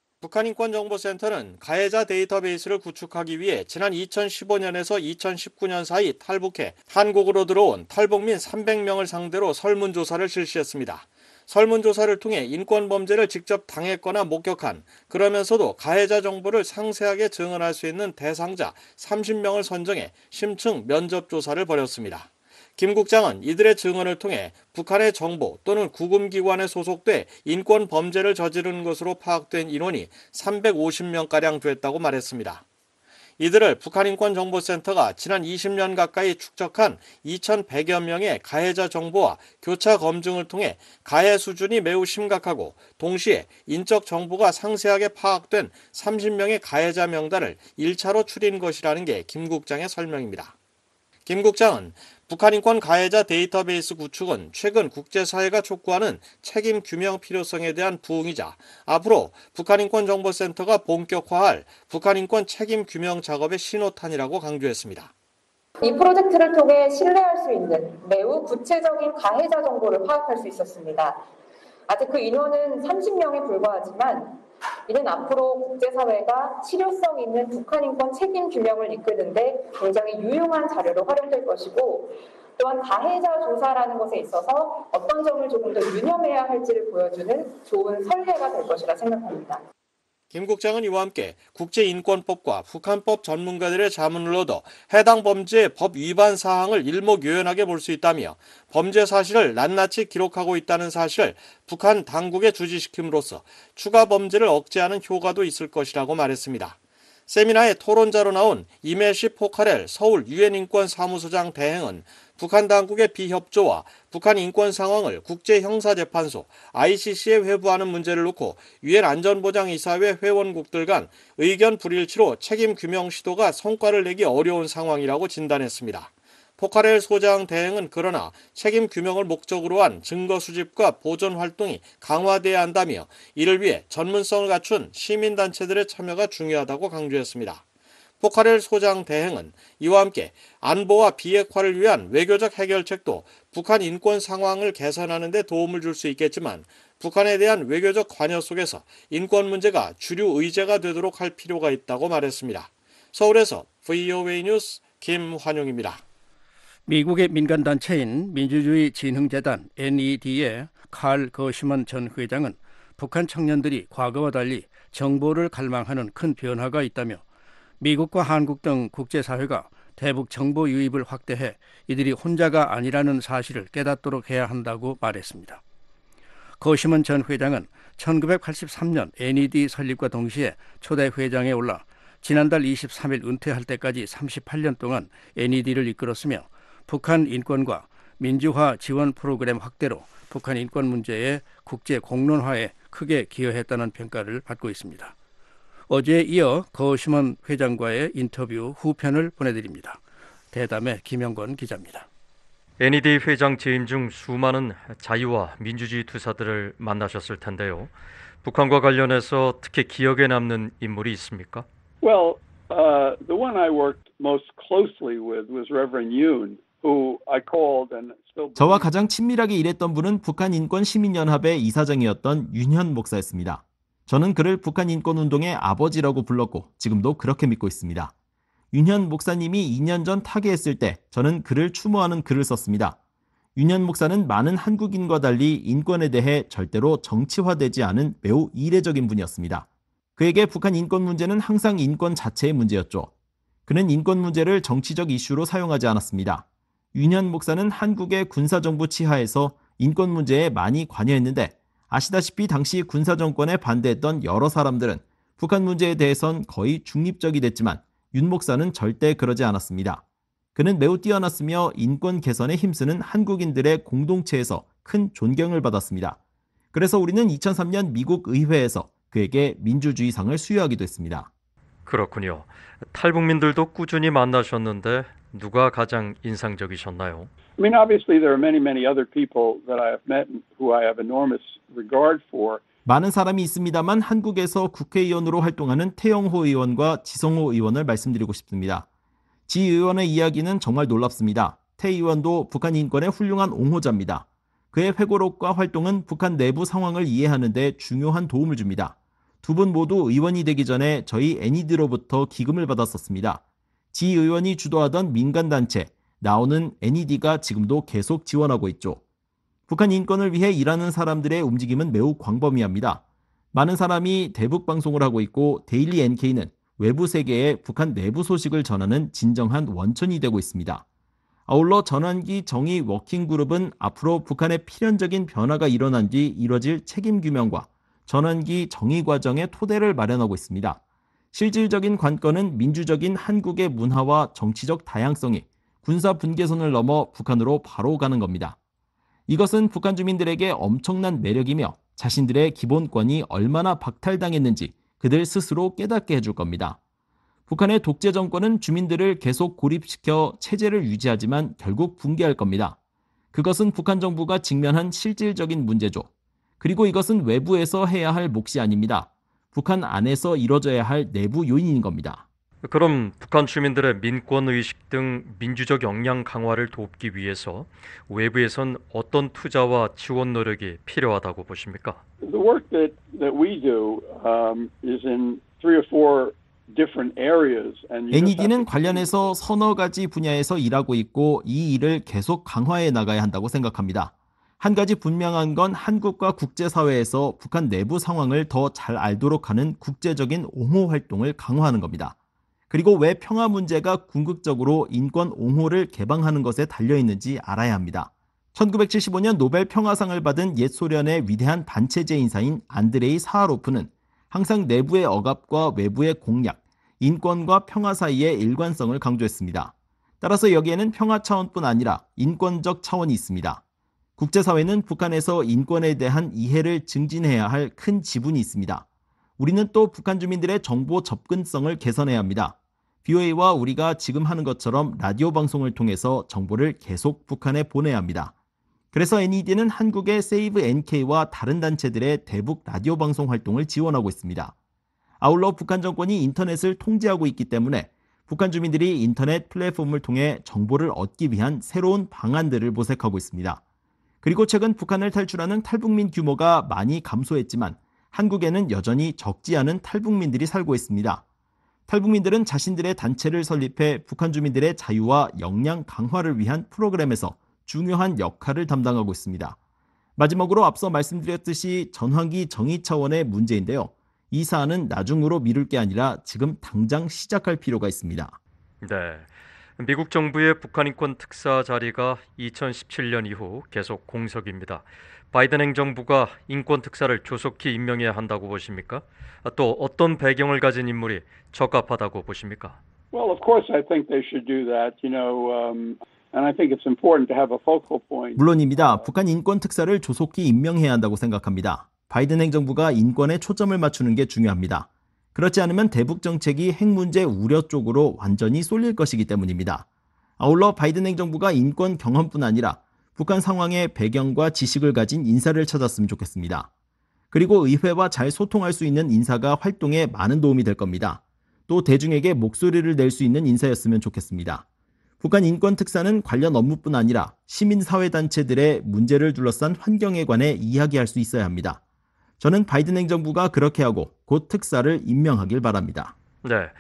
R: 북한인권정보센터는 가해자 데이터베이스를 구축하기 위해 지난 2015년에서 2019년 사이 탈북해 한국으로 들어온 탈북민 300명을 상대로 설문조사를 실시했습니다. 설문조사를 통해 인권범죄를 직접 당했거나 목격한, 그러면서도 가해자 정보를 상세하게 증언할 수 있는 대상자 30명을 선정해 심층 면접조사를 벌였습니다. 김 국장은 이들의 증언을 통해 북한의 정보 또는 구금기관에 소속돼 인권범죄를 저지른 것으로 파악된 인원이 350명가량 됐다고 말했습니다. 이들을 북한인권정보센터가 지난 20년 가까이 축적한 2,100여 명의 가해자 정보와 교차 검증을 통해 가해 수준이 매우 심각하고 동시에 인적 정보가 상세하게 파악된 30명의 가해자 명단을 1차로 추린 것이라는 게 김 국장의 설명입니다. 김 국장은 북한인권 가해자 데이터베이스 구축은 최근 국제사회가 촉구하는 책임 규명 필요성에 대한 부응이자 앞으로 북한인권정보센터가 본격화할 북한인권 책임 규명 작업의 신호탄이라고 강조했습니다.
S: 이 프로젝트를 통해 신뢰할 수 있는 매우 구체적인 가해자 정보를 파악할 수 있었습니다. 아직 그 인원은 30명에 불과하지만 이는 앞으로 국제사회가 실효성 있는 북한인권 책임 규명을 이끄는 데 굉장히 유용한 자료로 활용될 것이고 또한 가해자 조사라는 것에 있어서 어떤 점을 조금 더 유념해야 할지를 보여주는 좋은 선례가 될 것이라 생각합니다.
R: 김 국장은 이와 함께 국제인권법과 북한법 전문가들의 자문을 얻어 해당 범죄의 법 위반 사항을 일목요연하게 볼 수 있다며 범죄 사실을 낱낱이 기록하고 있다는 사실을 북한 당국에 주지시킴으로써 추가 범죄를 억제하는 효과도 있을 것이라고 말했습니다. 세미나에 토론자로 나온 이메시 포카렐 서울 유엔인권사무소장 대행은 북한 당국의 비협조와 북한 인권 상황을 국제형사재판소 ICC에 회부하는 문제를 놓고 유엔 안전보장이사회 회원국들 간 의견 불일치로 책임 규명 시도가 성과를 내기 어려운 상황이라고 진단했습니다. 포카렐 소장 대행은 그러나 책임 규명을 목적으로 한 증거 수집과 보존 활동이 강화돼야 한다며 이를 위해 전문성을 갖춘 시민단체들의 참여가 중요하다고 강조했습니다. 포카렐 소장 대행은 이와 함께 안보와 비핵화를 위한 외교적 해결책도 북한 인권 상황을 개선하는 데 도움을 줄 수 있겠지만 북한에 대한 외교적 관여 속에서 인권 문제가 주류 의제가 되도록 할 필요가 있다고 말했습니다. 서울에서 VOA 뉴스 김환용입니다.
E: 미국의 민간단체인 민주주의진흥재단 NED의 칼 거시먼 전 회장은 북한 청년들이 과거와 달리 정보를 갈망하는 큰 변화가 있다며 미국과 한국 등 국제사회가 대북 정보 유입을 확대해 이들이 혼자가 아니라는 사실을 깨닫도록 해야 한다고 말했습니다. 거시먼 전 회장은 1983년 NED 설립과 동시에 초대 회장에 올라 지난달 23일 은퇴할 때까지 38년 동안 NED를 이끌었으며 북한 인권과 민주화 지원 프로그램 확대로 북한 인권 문제의 국제 공론화에 크게 기여했다는 평가를 받고 있습니다. 어제에 이어 거시먼 회장과의 인터뷰 후편을 보내드립니다. 대담의 김영건 기자입니다.
T: NED 회장 재임 중 수많은 자유와 민주주의 투사들을 만나셨을 텐데요. 북한과 관련해서 특히 기억에 남는 인물이 있습니까?
U: Well, the one I worked most closely with was Reverend Yoon, who I called and still.
H: 저와 가장 친밀하게 일했던 분은 북한인권시민연합의 이사장이었던 윤현 목사였습니다. 저는 그를 북한인권운동의 아버지라고 불렀고 지금도 그렇게 믿고 있습니다. 윤현 목사님이 2년 전 타계했을 때 저는 그를 추모하는 글을 썼습니다. 윤현 목사는 많은 한국인과 달리 인권에 대해 절대로 정치화되지 않은 매우 이례적인 분이었습니다. 그에게 북한 인권 문제는 항상 인권 자체의 문제였죠. 그는 인권 문제를 정치적 이슈로 사용하지 않았습니다. 윤현 목사는 한국의 군사정부 치하에서 인권 문제에 많이 관여했는데 아시다시피 당시 군사정권에 반대했던 여러 사람들은 북한 문제에 대해선 거의 중립적이 됐지만 윤 목사는 절대 그러지 않았습니다. 그는 매우 뛰어났으며 인권 개선에 힘쓰는 한국인들의 공동체에서 큰 존경을 받았습니다. 그래서 우리는 2003년 미국 의회에서 그에게 민주주의상을 수여하기도 했습니다.
T: 그렇군요. 탈북민들도 꾸준히 만나셨는데 누가 가장 인상적이셨나요?
U: I mean, obviously there are many other people that I have met who I have enormous regard for.
H: 많은 사람이 있습니다만 한국에서 국회의원으로 활동하는 태영호 의원과 지성호 의원을 말씀드리고 싶습니다. 지 의원의 이야기는 정말 놀랍습니다. 태 의원도 북한 인권의 훌륭한 옹호자입니다. 그의 회고록과 활동은 북한 내부 상황을 이해하는 데 중요한 도움을 줍니다. 두 분 모두 의원이 되기 전에 저희 NED로부터 기금을 받았었습니다. 지 의원이 주도하던 민간단체 나오는 NED가 지금도 계속 지원하고 있죠. 북한 인권을 위해 일하는 사람들의 움직임은 매우 광범위합니다. 많은 사람이 대북 방송을 하고 있고 데일리 NK는 외부 세계에 북한 내부 소식을 전하는 진정한 원천이 되고 있습니다. 아울러 전환기 정의 워킹그룹은 앞으로 북한의 필연적인 변화가 일어난 뒤 이뤄질 책임 규명과 전환기 정의 과정의 토대를 마련하고 있습니다. 실질적인 관건은 민주적인 한국의 문화와 정치적 다양성이 군사 분계선을 넘어 북한으로 바로 가는 겁니다. 이것은 북한 주민들에게 엄청난 매력이며 자신들의 기본권이 얼마나 박탈당했는지 그들 스스로 깨닫게 해줄 겁니다. 북한의 독재 정권은 주민들을 계속 고립시켜 체제를 유지하지만 결국 붕괴할 겁니다. 그것은 북한 정부가 직면한 실질적인 문제죠. 그리고 이것은 외부에서 해야 할 몫이 아닙니다. 북한 안에서 이뤄져야 할 내부 요인인 겁니다.
T: 그럼 북한 주민들의 민권의식 등 민주적 역량 강화를 돕기 위해서 외부에선 어떤 투자와 지원 노력이 필요하다고 보십니까?
U: The work that we do is in 3 or 4 different areas.
H: NED는 관련해서 서너 가지 분야에서 일하고 있고 이 일을 계속 강화해 나가야 한다고 생각합니다. 한 가지 분명한 건 한국과 국제사회에서 북한 내부 상황을 더 잘 알도록 하는 국제적인 옹호 활동을 강화하는 겁니다. 그리고 왜 평화 문제가 궁극적으로 인권 옹호를 개방하는 것에 달려있는지 알아야 합니다. 1975년 노벨 평화상을 받은 옛 소련의 위대한 반체제 인사인 안드레이 사하로프는 항상 내부의 억압과 외부의 공략, 인권과 평화 사이의 일관성을 강조했습니다. 따라서 여기에는 평화 차원뿐 아니라 인권적 차원이 있습니다. 국제사회는 북한에서 인권에 대한 이해를 증진해야 할 큰 지분이 있습니다. 우리는 또 북한 주민들의 정보 접근성을 개선해야 합니다. BOA와 우리가 지금 하는 것처럼 라디오 방송을 통해서 정보를 계속 북한에 보내야 합니다. 그래서 NED는 한국의 세이브 NK와 다른 단체들의 대북 라디오 방송 활동을 지원하고 있습니다. 아울러 북한 정권이 인터넷을 통제하고 있기 때문에 북한 주민들이 인터넷 플랫폼을 통해 정보를 얻기 위한 새로운 방안들을 모색하고 있습니다. 그리고 최근 북한을 탈출하는 탈북민 규모가 많이 감소했지만 한국에는 여전히 적지 않은 탈북민들이 살고 있습니다. 탈북민들은 자신들의 단체를 설립해 북한 주민들의 자유와 역량 강화를 위한 프로그램에서 중요한 역할을 담당하고 있습니다. 마지막으로 앞서 말씀드렸듯이 전환기 정의 차원의 문제인데요. 이 사안은 나중으로 미룰 게 아니라 지금 당장 시작할 필요가 있습니다.
T: 네, 미국 정부의 북한 인권 특사 자리가 2017년 이후 계속 공석입니다. 바이든 행정부가 인권 특사를 조속히 임명해야 한다고 보십니까? 또 어떤 배경을 가진 인물이 적합하다고 보십니까?
U: Well, of course, I think they should do that. And I think it's important to have a focal point.
H: 물론입니다. 북한 인권 특사를 조속히 임명해야 한다고 생각합니다. 바이든 행정부가 인권에 초점을 맞추는 게 중요합니다. 그렇지 않으면 대북 정책이 핵 문제 우려 쪽으로 완전히 쏠릴 것이기 때문입니다. 아울러 바이든 행정부가 인권 경험뿐 아니라 북한 상황의 배경과 지식을 가진 인사를 찾았으면 좋겠습니다. 그리고 의회와 잘 소통할 수 있는 인사가 활동에 많은 도움이 될 겁니다. 또 대중에게 목소리를 낼 수 있는 인사였으면 좋겠습니다. 북한 인권 특사는 관련 업무뿐 아니라 시민사회단체들의 문제를 둘러싼 환경에 관해 이야기할 수 있어야 합니다. 저는 바이든 행정부가 그렇게 하고 곧 특사를 임명하길 바랍니다.
T: 네,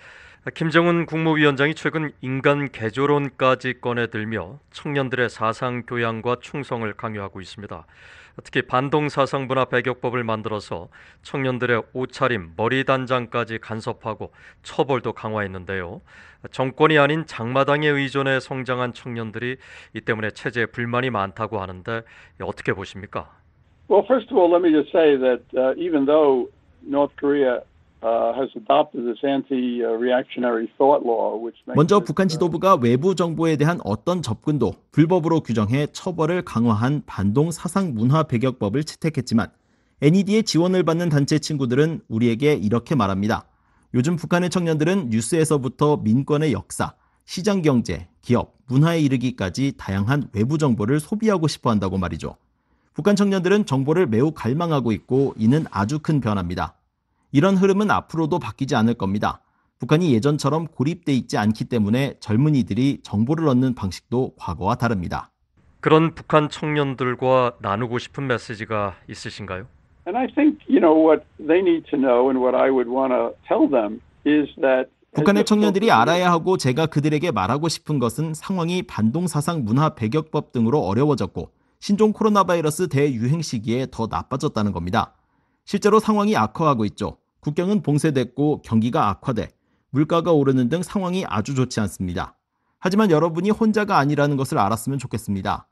T: 김정은 국무위원장이 최근 인간 개조론까지 꺼내들며 청년들의 사상 교양과 충성을 강요하고 있습니다. 특히 반동 사상 문화 배격법을 만들어서 청년들의 옷차림, 머리 단장까지 간섭하고 처벌도 강화했는데요. 정권이 아닌 장마당에 의존해 성장한 청년들이 이 때문에 체제에 불만이 많다고 하는데 어떻게 보십니까?
U: Well, first of all, let me just say that even though North Korea has adopted this anti-reactionary thought law, which makes
H: 먼저 북한 지도부가 외부 정보에 대한 어떤 접근도 불법으로 규정해 처벌을 강화한 반동 사상 문화 배격법을 채택했지만 NED의 지원을 받는 단체 친구들은 우리에게 이렇게 말합니다. 요즘 북한의 청년들은 뉴스에서부터 민권의 역사, 시장 경제, 기업, 문화에 이르기까지 다양한 외부 정보를 소비하고 싶어 한다고 말이죠. 북한 청년들은 정보를 매우 갈망하고 있고 이는 아주 큰 변화입니다. 이런 흐름은 앞으로도 바뀌지 않을 겁니다. 북한이 예전처럼 고립돼 있지 않기 때문에 젊은이들이 정보를 얻는 방식도 과거와 다릅니다.
T: 그런 북한 청년들과 나누고 싶은 메시지가 있으신가요?
U: And I think, what they need to know and what I would want to tell them is that
H: 북한의 청년들이 알아야 하고 제가 그들에게 말하고 싶은 것은 상황이 반동사상 문화 배격법 등으로 어려워졌고 신종 코로나 바이러스 대유행 시기에 더 나빠졌다는 겁니다. 실제로 상황이 악화하고 있죠. 국경은 봉쇄됐고 경기가 악화돼 물가가 오르는 등 상황이 아주 좋지 않습니다. 하지만 여러분이 혼자가 아니라는 것을 알았으면 좋겠습니다.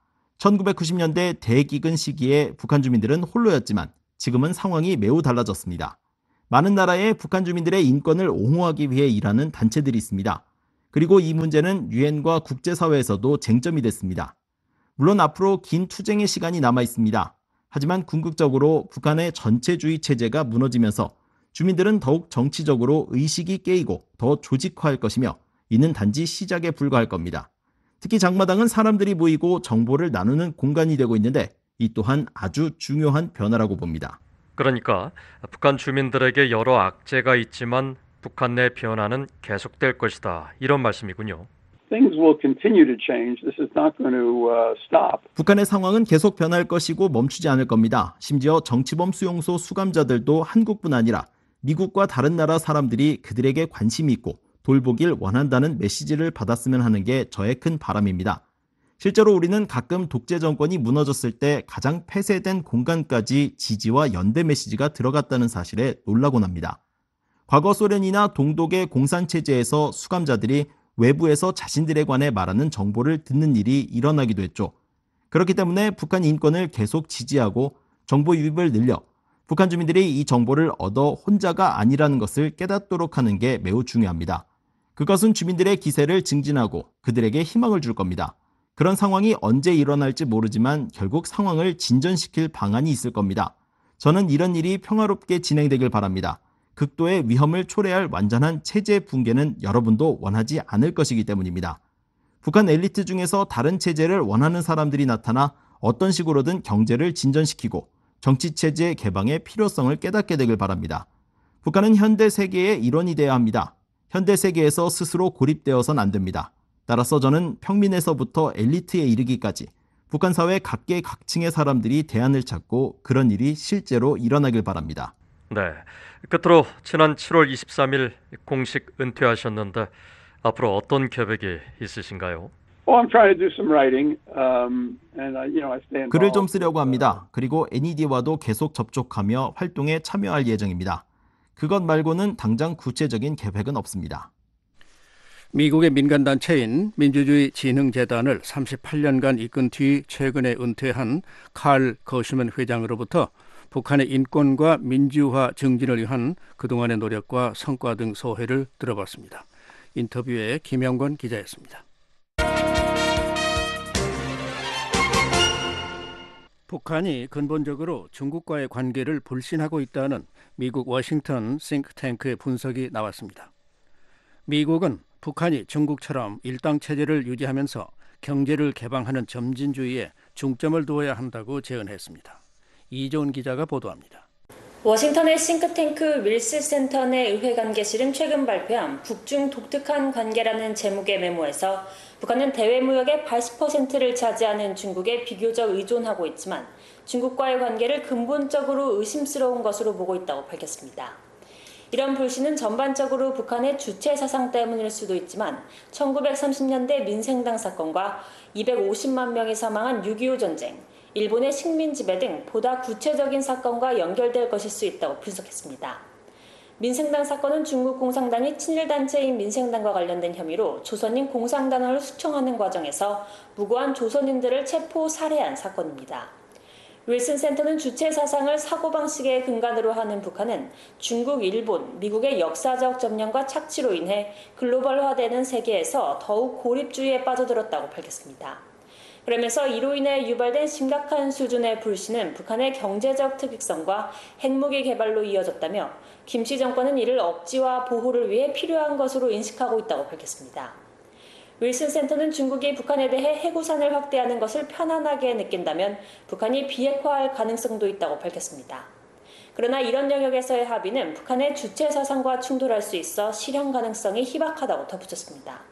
H: 1990년대 대기근 시기에 북한 주민들은 홀로였지만 지금은 상황이 매우 달라졌습니다. 많은 나라에 북한 주민들의 인권을 옹호하기 위해 일하는 단체들이 있습니다. 그리고 이 문제는 유엔과 국제사회에서도 쟁점이 됐습니다. 물론 앞으로 긴 투쟁의 시간이 남아 있습니다. 하지만 궁극적으로 북한의 전체주의 체제가 무너지면서 주민들은 더욱 정치적으로 의식이 깨이고 더 조직화할 것이며 이는 단지 시작에 불과할 겁니다. 특히 장마당은 사람들이 모이고 정보를 나누는 공간이 되고 있는데 이 또한 아주 중요한 변화라고 봅니다.
T: 그러니까 북한 주민들에게 여러 악재가 있지만 북한 내 변화는 계속될 것이다. 이런 말씀이군요.
U: Things will continue to change. This is not going to stop.
H: 북한의 상황은 계속 변할 것이고 멈추지 않을 겁니다. 심지어 정치범 수용소 수감자들도 한국뿐 아니라 미국과 다른 나라 사람들이 그들에게 관심이 있고 돌보길 원한다는 메시지를 받았으면 하는 게 저의 큰 바람입니다. 실제로 우리는 가끔 독재 정권이 무너졌을 때 가장 폐쇄된 공간까지 지지와 연대 메시지가 들어갔다는 사실에 놀라곤 합니다. 과거 소련이나 동독의 공산체제에서 수감자들이 외부에서 자신들에 관해 말하는 정보를 듣는 일이 일어나기도 했죠. 그렇기 때문에 북한 인권을 계속 지지하고 정보 유입을 늘려 북한 주민들이 이 정보를 얻어 혼자가 아니라는 것을 깨닫도록 하는 게 매우 중요합니다. 그것은 주민들의 기세를 증진하고 그들에게 희망을 줄 겁니다. 그런 상황이 언제 일어날지 모르지만 결국 상황을 진전시킬 방안이 있을 겁니다. 저는 이런 일이 평화롭게 진행되길 바랍니다. 극도의 위험을 초래할 완전한 체제 붕괴는 여러분도 원하지 않을 것이기 때문입니다. 북한 엘리트 중에서 다른 체제를 원하는 사람들이 나타나 어떤 식으로든 경제를 진전시키고 정치체제 개방의 필요성을 깨닫게 되길 바랍니다. 북한은 현대 세계의 일원이 되어야 합니다. 현대 세계에서 스스로 고립되어서는 안 됩니다. 따라서 저는 평민에서부터 엘리트에 이르기까지 북한 사회 각계각층의 사람들이 대안을 찾고 그런 일이 실제로 일어나길 바랍니다.
T: 네, 끝으로 지난 7월 23일 공식 은퇴하셨는데 앞으로 어떤 계획이 있으신가요?
U: I'm trying to do some writing, and I stay involved.
H: 글을 좀 쓰려고 합니다. 그리고 NED와도 계속 접촉하며 활동에 참여할 예정입니다. 그것 말고는 당장 구체적인 계획은 없습니다.
E: 미국의 민간단체인 민주주의 진흥재단을 38년간 이끈 뒤 최근에 은퇴한 칼 거슈먼 회장으로부터 북한의 인권과 민주화 증진을 위한 그동안의 노력과 성과 등 소회를 들어봤습니다. 인터뷰에 김영권 기자였습니다. 북한이 근본적으로 중국과의 관계를 불신하고 있다는 미국 워싱턴 싱크탱크의 분석이 나왔습니다. 미국은 북한이 중국처럼 일당 체제를 유지하면서 경제를 개방하는 점진주의에 중점을 두어야 한다고 제언했습니다. 이조은 기자가 보도합니다.
F: 워싱턴의 싱크탱크 윌스 센터 내 의회관계실은 최근 발표한 북중 독특한 관계라는 제목의 메모에서 북한은 대외무역의 80%를 차지하는 중국에 비교적 의존하고 있지만 중국과의 관계를 근본적으로 의심스러운 것으로 보고 있다고 밝혔습니다. 이런 불신은 전반적으로 북한의 주체 사상 때문일 수도 있지만 1930년대 민생당 사건과 250만 명이 사망한 6.25 전쟁, 일본의 식민 지배 등 보다 구체적인 사건과 연결될 것일 수 있다고 분석했습니다. 민생당 사건은 중국 공산당이 친일단체인 민생당과 관련된 혐의로 조선인 공산당을 숙청하는 과정에서 무고한 조선인들을 체포 살해한 사건입니다. 윌슨 센터는 주체 사상을 사고방식의 근간으로 하는 북한은 중국, 일본, 미국의 역사적 점령과 착취로 인해 글로벌화되는 세계에서 더욱 고립주의에 빠져들었다고 밝혔습니다. 그러면서 이로 인해 유발된 심각한 수준의 불신은 북한의 경제적 특이성과 핵무기 개발로 이어졌다며 김씨 정권은 이를 억지와 보호를 위해 필요한 것으로 인식하고 있다고 밝혔습니다. 윌슨 센터는 중국이 북한에 대해 해구산을 확대하는 것을 편안하게 느낀다면 북한이 비핵화할 가능성도 있다고 밝혔습니다. 그러나 이런 영역에서의 합의는 북한의 주체 사상과 충돌할 수 있어 실현 가능성이 희박하다고 덧붙였습니다.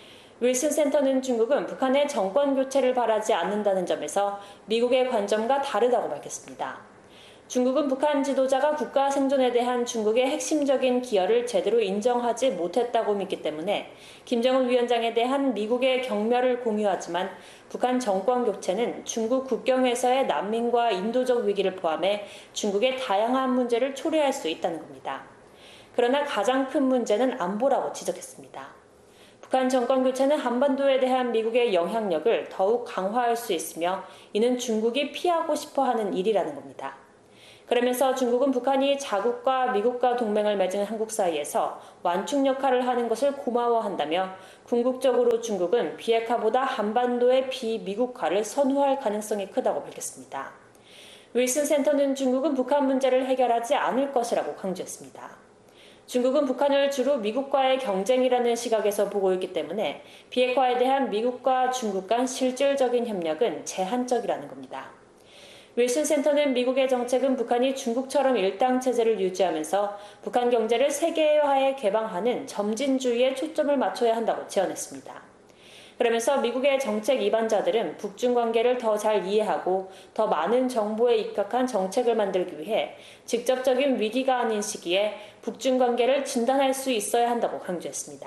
F: 윌슨 센터는 중국은 북한의 정권 교체를 바라지 않는다는 점에서 미국의 관점과 다르다고 밝혔습니다. 중국은 북한 지도자가 국가 생존에 대한 중국의 핵심적인 기여를 제대로 인정하지 못했다고 믿기 때문에 김정은 위원장에 대한 미국의 경멸을 공유하지만 북한 정권 교체는 중국 국경에서의 난민과 인도적 위기를 포함해 중국의 다양한 문제를 초래할 수 있다는 겁니다. 그러나 가장 큰 문제는 안보라고 지적했습니다. 북한 정권 교체는 한반도에 대한 미국의 영향력을 더욱 강화할 수 있으며 이는 중국이 피하고 싶어하는 일이라는 겁니다. 그러면서 중국은 북한이 자국과 미국과 동맹을 맺은 한국 사이에서 완충 역할을 하는 것을 고마워한다며 궁극적으로 중국은 비핵화보다 한반도의 비미국화를 선호할 가능성이 크다고 밝혔습니다. 윌슨 센터는 중국은 북한 문제를 해결하지 않을 것이라고 강조했습니다. 중국은 북한을 주로 미국과의 경쟁이라는 시각에서 보고 있기 때문에 비핵화에 대한 미국과 중국 간 실질적인 협력은 제한적이라는 겁니다. 윌슨 센터는 미국의 정책은 북한이 중국처럼 일당 체제를 유지하면서 북한 경제를 세계화에 개방하는 점진주의에 초점을 맞춰야 한다고 제언했습니다. 그러면서 미국의 정책 이반자들은 북중 관계를 더 잘 이해하고 더 많은 정보에 입각한 정책을 만들기 위해 직접적인 위기가 아닌 시기에 북중 관계를 진단할 수 있어야 한다고 강조했습니다.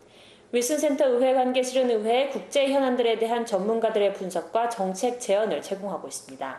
F: 윌슨 센터 의회관계실은 의회의 국제 현안들에 대한 전문가들의 분석과 정책 제언을 제공하고 있습니다.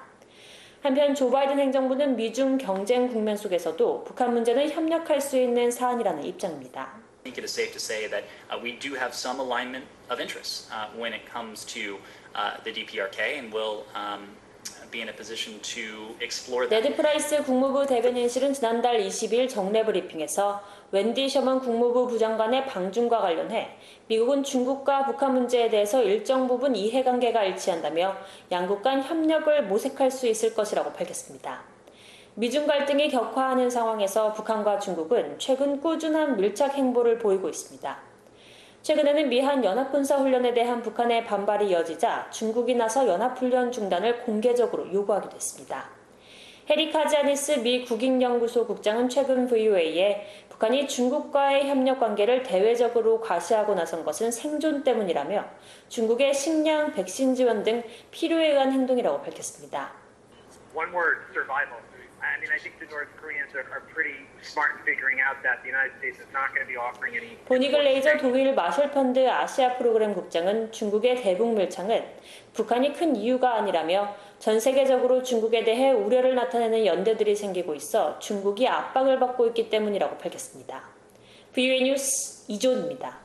F: 한편 조 바이든 행정부는 미중 경쟁 국면 속에서도 북한 문제는 협력할 수 있는 사안이라는 입장입니다.
B: I think it is safe to say that we do have some alignment of interests when it comes to the DPRK, and we'll be in a position to explore that.
F: 네드 프라이스 국무부 대변인실은 지난달 20일 정례 브리핑에서 웬디 셔먼 국무부 부장관의 방중과 관련해 미국은 중국과 북한 문제에 대해서 일정 부분 이해관계가 일치한다며 양국 간 협력을 모색할 수 있을 것이라고 밝혔습니다. 미중 갈등이 격화하는 상황에서 북한과 중국은 최근 꾸준한 밀착 행보를 보이고 있습니다. 최근에는 미한 연합군사훈련에 대한 북한의 반발이 이어지자 중국이 나서 연합훈련 중단을 공개적으로 요구하기도 했습니다. 해리 카지아니스 미 국익연구소 국장은 최근 VOA에 북한이 중국과의 협력 관계를 대외적으로 과시하고 나선 것은 생존 때문이라며 중국의 식량, 백신 지원 등 필요에 의한 행동이라고 밝혔습니다.
V: One word, survival. I mean, I think the North Koreans are pretty smart in figuring out that the United States is not going to be offering any.
F: 보니글레이저 독일 마셜펀드 아시아 프로그램 국장은 중국의 대북 밀착은 북한이 큰 이유가 아니라며 전 세계적으로 중국에 대해 우려를 나타내는 연대들이 생기고 있어 중국이 압박을 받고 있기 때문이라고 밝혔습니다. VOA 뉴스 이존입니다.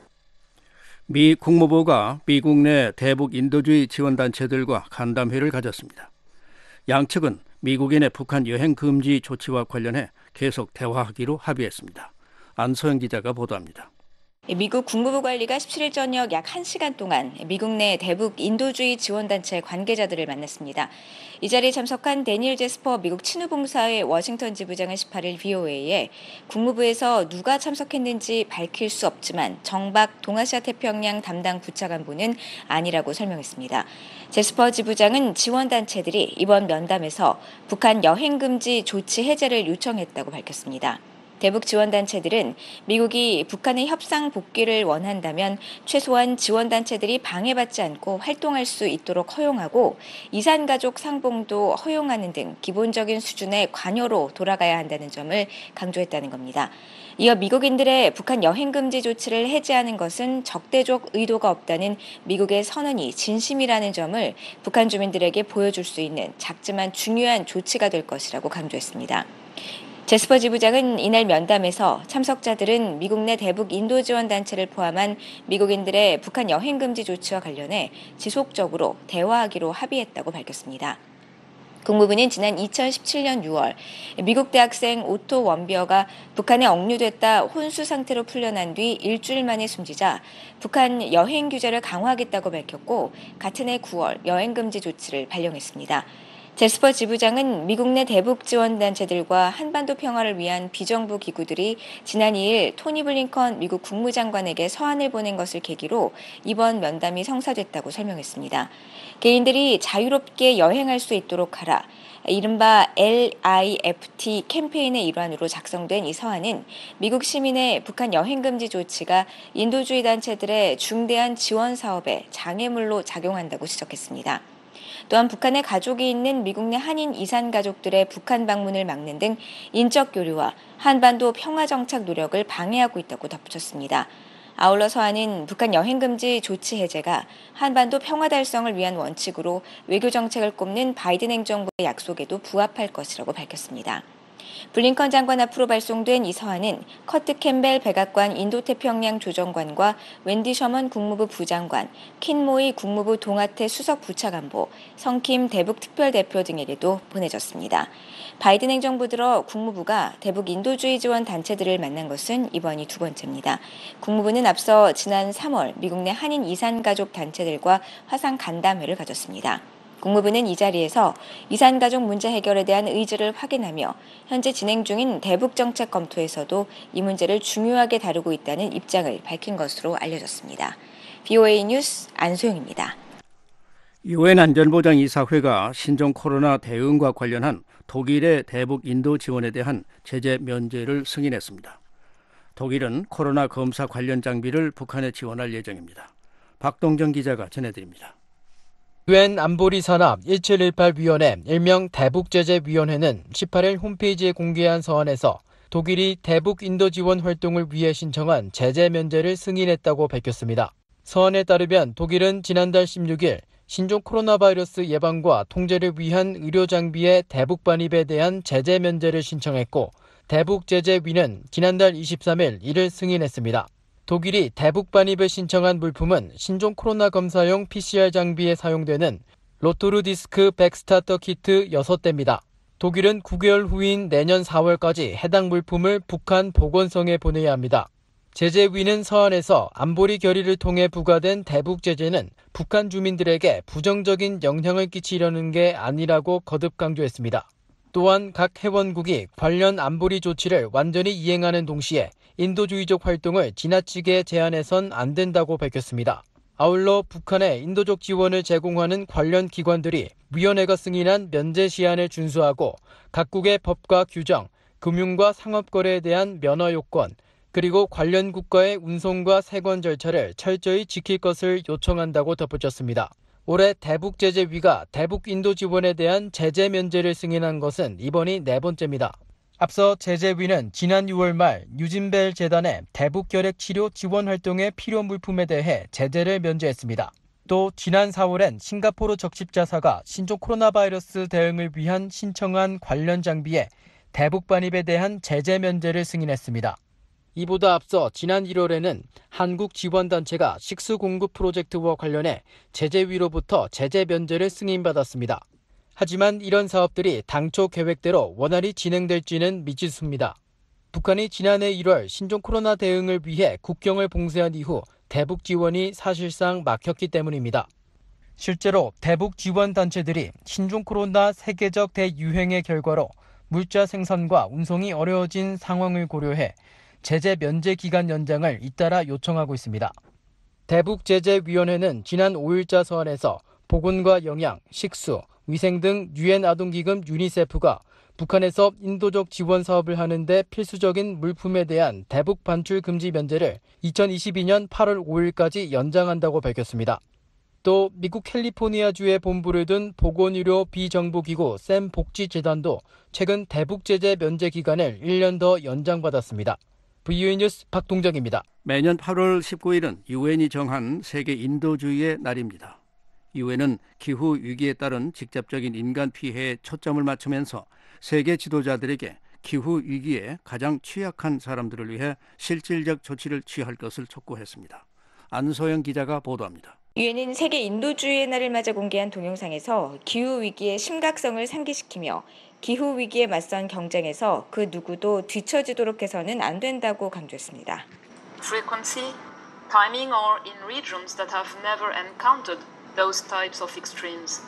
E: 미 국무부가 미국 내 대북 인도주의 지원단체들과 간담회를 가졌습니다. 양측은 미국인의 북한 여행 금지 조치와 관련해 계속 대화하기로 합의했습니다. 안소영 기자가 보도합니다.
W: 미국 국무부 관리가 17일 저녁 약 1시간 동안 미국 내 대북 인도주의 지원단체 관계자들을 만났습니다. 이 자리에 참석한 데니엘 제스퍼 미국 친후봉사회 워싱턴 지부장은 18일 VOA에 국무부에서 누가 참석했는지 밝힐 수 없지만 정박 동아시아 태평양 담당 부차관보는 아니라고 설명했습니다. 제스퍼 지부장은 지원단체들이 이번 면담에서 북한 여행금지 조치 해제를 요청했다고 밝혔습니다. 대북 지원단체들은 미국이 북한의 협상 복귀를 원한다면 최소한 지원단체들이 방해받지 않고 활동할 수 있도록 허용하고 이산가족 상봉도 허용하는 등 기본적인 수준의 관여로 돌아가야 한다는 점을 강조했다는 겁니다. 이어 미국인들의 북한 여행금지 조치를 해제하는 것은 적대적 의도가 없다는 미국의 선언이 진심이라는 점을 북한 주민들에게 보여줄 수 있는 작지만 중요한 조치가 될 것이라고 강조했습니다. 제스퍼 지부장은 이날 면담에서 참석자들은 미국 내 대북 인도 지원 단체를 포함한 미국인들의 북한 여행 금지 조치와 관련해 지속적으로 대화하기로 합의했다고 밝혔습니다. 국무부는 지난 2017년 6월 미국 대학생 오토 원비어가 북한에 억류됐다 혼수 상태로 풀려난 뒤 일주일 만에 숨지자 북한 여행 규제를 강화하겠다고 밝혔고 같은 해 9월 여행 금지 조치를 발령했습니다. 제스퍼 지부장은 미국 내 대북 지원 단체들과 한반도 평화를 위한 비정부 기구들이 지난 2일 토니 블링컨 미국 국무장관에게 서한을 보낸 것을 계기로 이번 면담이 성사됐다고 설명했습니다. 개인들이 자유롭게 여행할 수 있도록 하라. 이른바 LIFT 캠페인의 일환으로 작성된 이 서한은 미국 시민의 북한 여행 금지 조치가 인도주의 단체들의 중대한 지원 사업에 장애물로 작용한다고 지적했습니다. 또한 북한에 가족이 있는 미국 내 한인 이산 가족들의 북한 방문을 막는 등 인적 교류와 한반도 평화 정착 노력을 방해하고 있다고 덧붙였습니다. 아울러 서한은 북한 여행 금지 조치 해제가 한반도 평화 달성을 위한 원칙으로 외교 정책을 꼽는 바이든 행정부의 약속에도 부합할 것이라고 밝혔습니다. 블링컨 장관 앞으로 발송된 이 서한은 커트 캠벨 백악관 인도태평양 조정관과 웬디 셔먼 국무부 부장관, 킨모이 국무부 동아태 수석 부차관보, 성킴 대북 특별대표 등에게도 보내졌습니다. 바이든 행정부 들어 국무부가 대북 인도주의 지원 단체들을 만난 것은 이번이 두 번째입니다. 국무부는 앞서 지난 3월 미국 내 한인 이산 가족 단체들과 화상 간담회를 가졌습니다. 국무부는 이 자리에서 이산가족 문제 해결에 대한 의지를 확인하며 현재 진행 중인 대북 정책 검토에서도 이 문제를 중요하게 다루고 있다는 입장을 밝힌 것으로 알려졌습니다. BOA 뉴스 안소영입니다.
E: 유엔 안전보장이사회가 신종 코로나 대응과 관련한 독일의 대북 인도 지원에 대한 제재 면제를 승인했습니다. 독일은 코로나 검사 관련 장비를 북한에 지원할 예정입니다. 박동정 기자가 전해드립니다.
A: 유엔 안보리 산업 1718위원회 일명 대북제재위원회는 18일 홈페이지에 공개한 서한에서 독일이 대북 인도 지원 활동을 위해 신청한 제재 면제를 승인했다고 밝혔습니다. 서한에 따르면 독일은 지난달 16일 신종 코로나 바이러스 예방과 통제를 위한 의료 장비의 대북 반입에 대한 제재 면제를 신청했고 대북제재위는 지난달 23일 이를 승인했습니다. 독일이 대북 반입을 신청한 물품은 신종 코로나 검사용 PCR 장비에 사용되는 로토르 디스크 백스타터 키트 6대입니다. 독일은 9개월 후인 내년 4월까지 해당 물품을 북한 보건성에 보내야 합니다. 제재위는 서한에서 안보리 결의를 통해 부과된 대북 제재는 북한 주민들에게 부정적인 영향을 끼치려는 게 아니라고 거듭 강조했습니다. 또한 각 회원국이 관련 안보리 조치를 완전히 이행하는 동시에 인도주의적 활동을 지나치게 제한해선 안 된다고 밝혔습니다. 아울러 북한에 인도적 지원을 제공하는 관련 기관들이 위원회가 승인한 면제 시한을 준수하고 각국의 법과 규정, 금융과 상업거래에 대한 면허 요건, 그리고 관련 국가의 운송과 세관 절차를 철저히 지킬 것을 요청한다고 덧붙였습니다. 올해 대북제재위가 대북 인도 지원에 대한 제재 면제를 승인한 것은 이번이 4번째입니다. 앞서 제재위는 지난 6월 말 유진벨 재단의 대북 결핵 치료 지원 활동의 필요 물품에 대해 제재를 면제했습니다. 또 지난 4월엔 싱가포르 적십자사가 신종 코로나 바이러스 대응을 위한 신청한 관련 장비에 대북 반입에 대한 제재 면제를 승인했습니다. 이보다 앞서 지난 1월에는 한국 지원단체가 식수 공급 프로젝트와 관련해 제재위로부터 제재 면제를 승인받았습니다. 하지만 이런 사업들이 당초 계획대로 원활히 진행될지는 미지수입니다. 북한이 지난해 1월 신종 코로나 대응을 위해 국경을 봉쇄한 이후 대북 지원이 사실상 막혔기 때문입니다. 실제로 대북 지원 단체들이 신종 코로나 세계적 대유행의 결과로 물자 생산과 운송이 어려워진 상황을 고려해 제재 면제 기간 연장을 잇따라 요청하고 있습니다. 대북제재위원회는 지난 5일자 서한에서 보건과 영양, 식수, 위생 등 유엔 아동기금 유니세프가 북한에서 인도적 지원 사업을 하는데 필수적인 물품에 대한 대북 반출 금지 면제를 2022년 8월 5일까지 연장한다고 밝혔습니다. 또 미국 캘리포니아주에 본부를 둔 보건의료 비정부기구 샘 복지재단도 최근 대북 제재 면제 기간을 1년 더 연장받았습니다. VOA 뉴스 박동정입니다.
E: 매년 8월 19일은 유엔이 정한 세계 인도주의의 날입니다. 유엔은 기후 위기에 따른 직접적인 인간 피해에 초점을 맞추면서 세계 지도자들에게 기후 위기에 가장 취약한 사람들을 위해 실질적 조치를 취할 것을 촉구했습니다. 안소영 기자가 보도합니다.
W: 유엔은 세계 인도주의의 날을 맞아 공개한 동영상에서 기후 위기의 심각성을 상기시키며 기후 위기에 맞선 경쟁에서 그 누구도 뒤처지도록 해서는 안 된다고 강조했습니다.
C: Frequency, timing or in regions that have never encountered those types of extremes.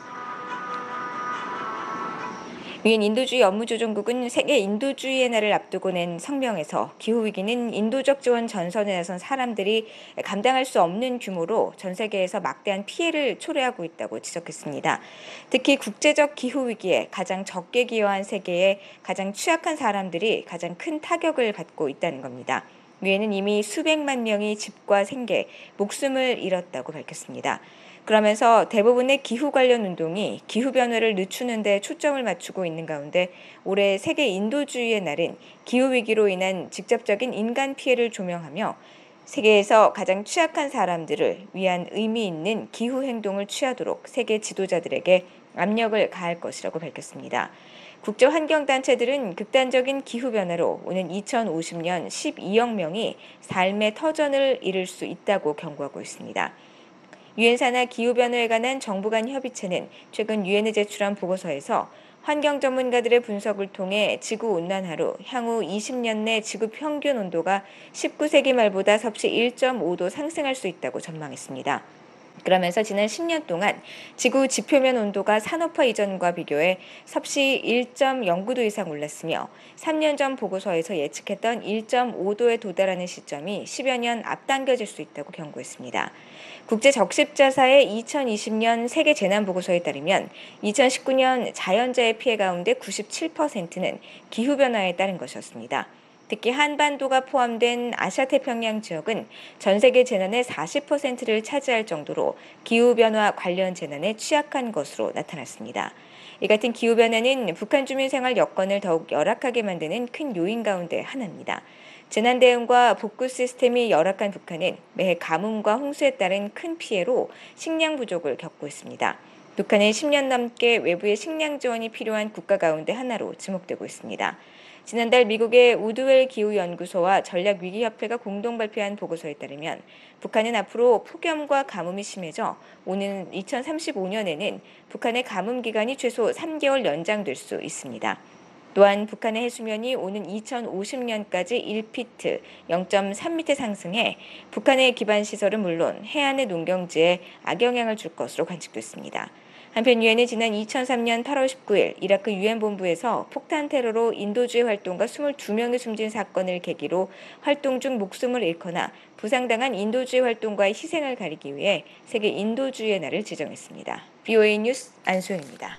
W: 유엔 인도주의 업무조정국은 세계 인도주의의 날을 앞두고 낸 성명에서 기후위기는 인도적 지원 전선에 나선 사람들이 감당할 수 없는 규모로 전 세계에서 막대한 피해를 초래하고 있다고 지적했습니다. 특히 국제적 기후위기에 가장 적게 기여한 세계의 가장 취약한 사람들이 가장 큰 타격을 받고 있다는 겁니다. 유엔은 이미 수백만 명이 집과 생계, 목숨을 잃었다고 밝혔습니다. 그러면서 대부분의 기후 관련 운동이 기후변화를 늦추는 데 초점을 맞추고 있는 가운데 올해 세계 인도주의의 날은 기후위기로 인한 직접적인 인간 피해를 조명하며 세계에서 가장 취약한 사람들을 위한 의미 있는 기후행동을 취하도록 세계 지도자들에게 압력을 가할 것이라고 밝혔습니다. 국제환경단체들은 극단적인 기후변화로 오는 2050년 12억 명이 삶의 터전을 잃을 수 있다고 경고하고 있습니다. 유엔 산하 기후변화에 관한 정부 간 협의체는 최근 유엔에 제출한 보고서에서 환경 전문가들의 분석을 통해 지구온난화로 향후 20년 내 지구 평균 온도가 19세기 말보다 섭씨 1.5도 상승할 수 있다고 전망했습니다. 그러면서 지난 10년 동안 지구 지표면 온도가 산업화 이전과 비교해 섭씨 1.09도 이상 올랐으며 3년 전 보고서에서 예측했던 1.5도에 도달하는 시점이 10여 년 앞당겨질 수 있다고 경고했습니다. 국제적십자사의 2020년 세계재난보고서에 따르면 2019년 자연재해 피해 가운데 97%는 기후변화에 따른 것이었습니다. 특히 한반도가 포함된 아시아태평양 지역은 전 세계 재난의 40%를 차지할 정도로 기후변화 관련 재난에 취약한 것으로 나타났습니다. 이 같은 기후변화는 북한 주민 생활 여건을 더욱 열악하게 만드는 큰 요인 가운데 하나입니다. 재난 대응과 복구 시스템이 열악한 북한은 매해 가뭄과 홍수에 따른 큰 피해로 식량 부족을 겪고 있습니다. 북한은 10년 넘게 외부의 식량 지원이 필요한 국가 가운데 하나로 지목되고 있습니다. 지난달 미국의 우드웰 기후연구소와 전략위기협회가 공동 발표한 보고서에 따르면 북한은 앞으로 폭염과 가뭄이 심해져 오는 2035년에는 북한의 가뭄 기간이 최소 3개월 연장될 수 있습니다. 또한 북한의 해수면이 오는 2050년까지 1피트, 0.3m 상승해 북한의 기반시설은 물론 해안의 농경지에 악영향을 줄 것으로 관측됐습니다. 한편 유엔은 지난 2003년 8월 19일 이라크 유엔 본부에서 폭탄 테러로 인도주의 활동가 22명이 숨진 사건을 계기로 활동 중 목숨을 잃거나 부상당한 인도주의 활동가의 희생을 가리기 위해 세계 인도주의의 날을 지정했습니다. VOA 뉴스 안소영입니다.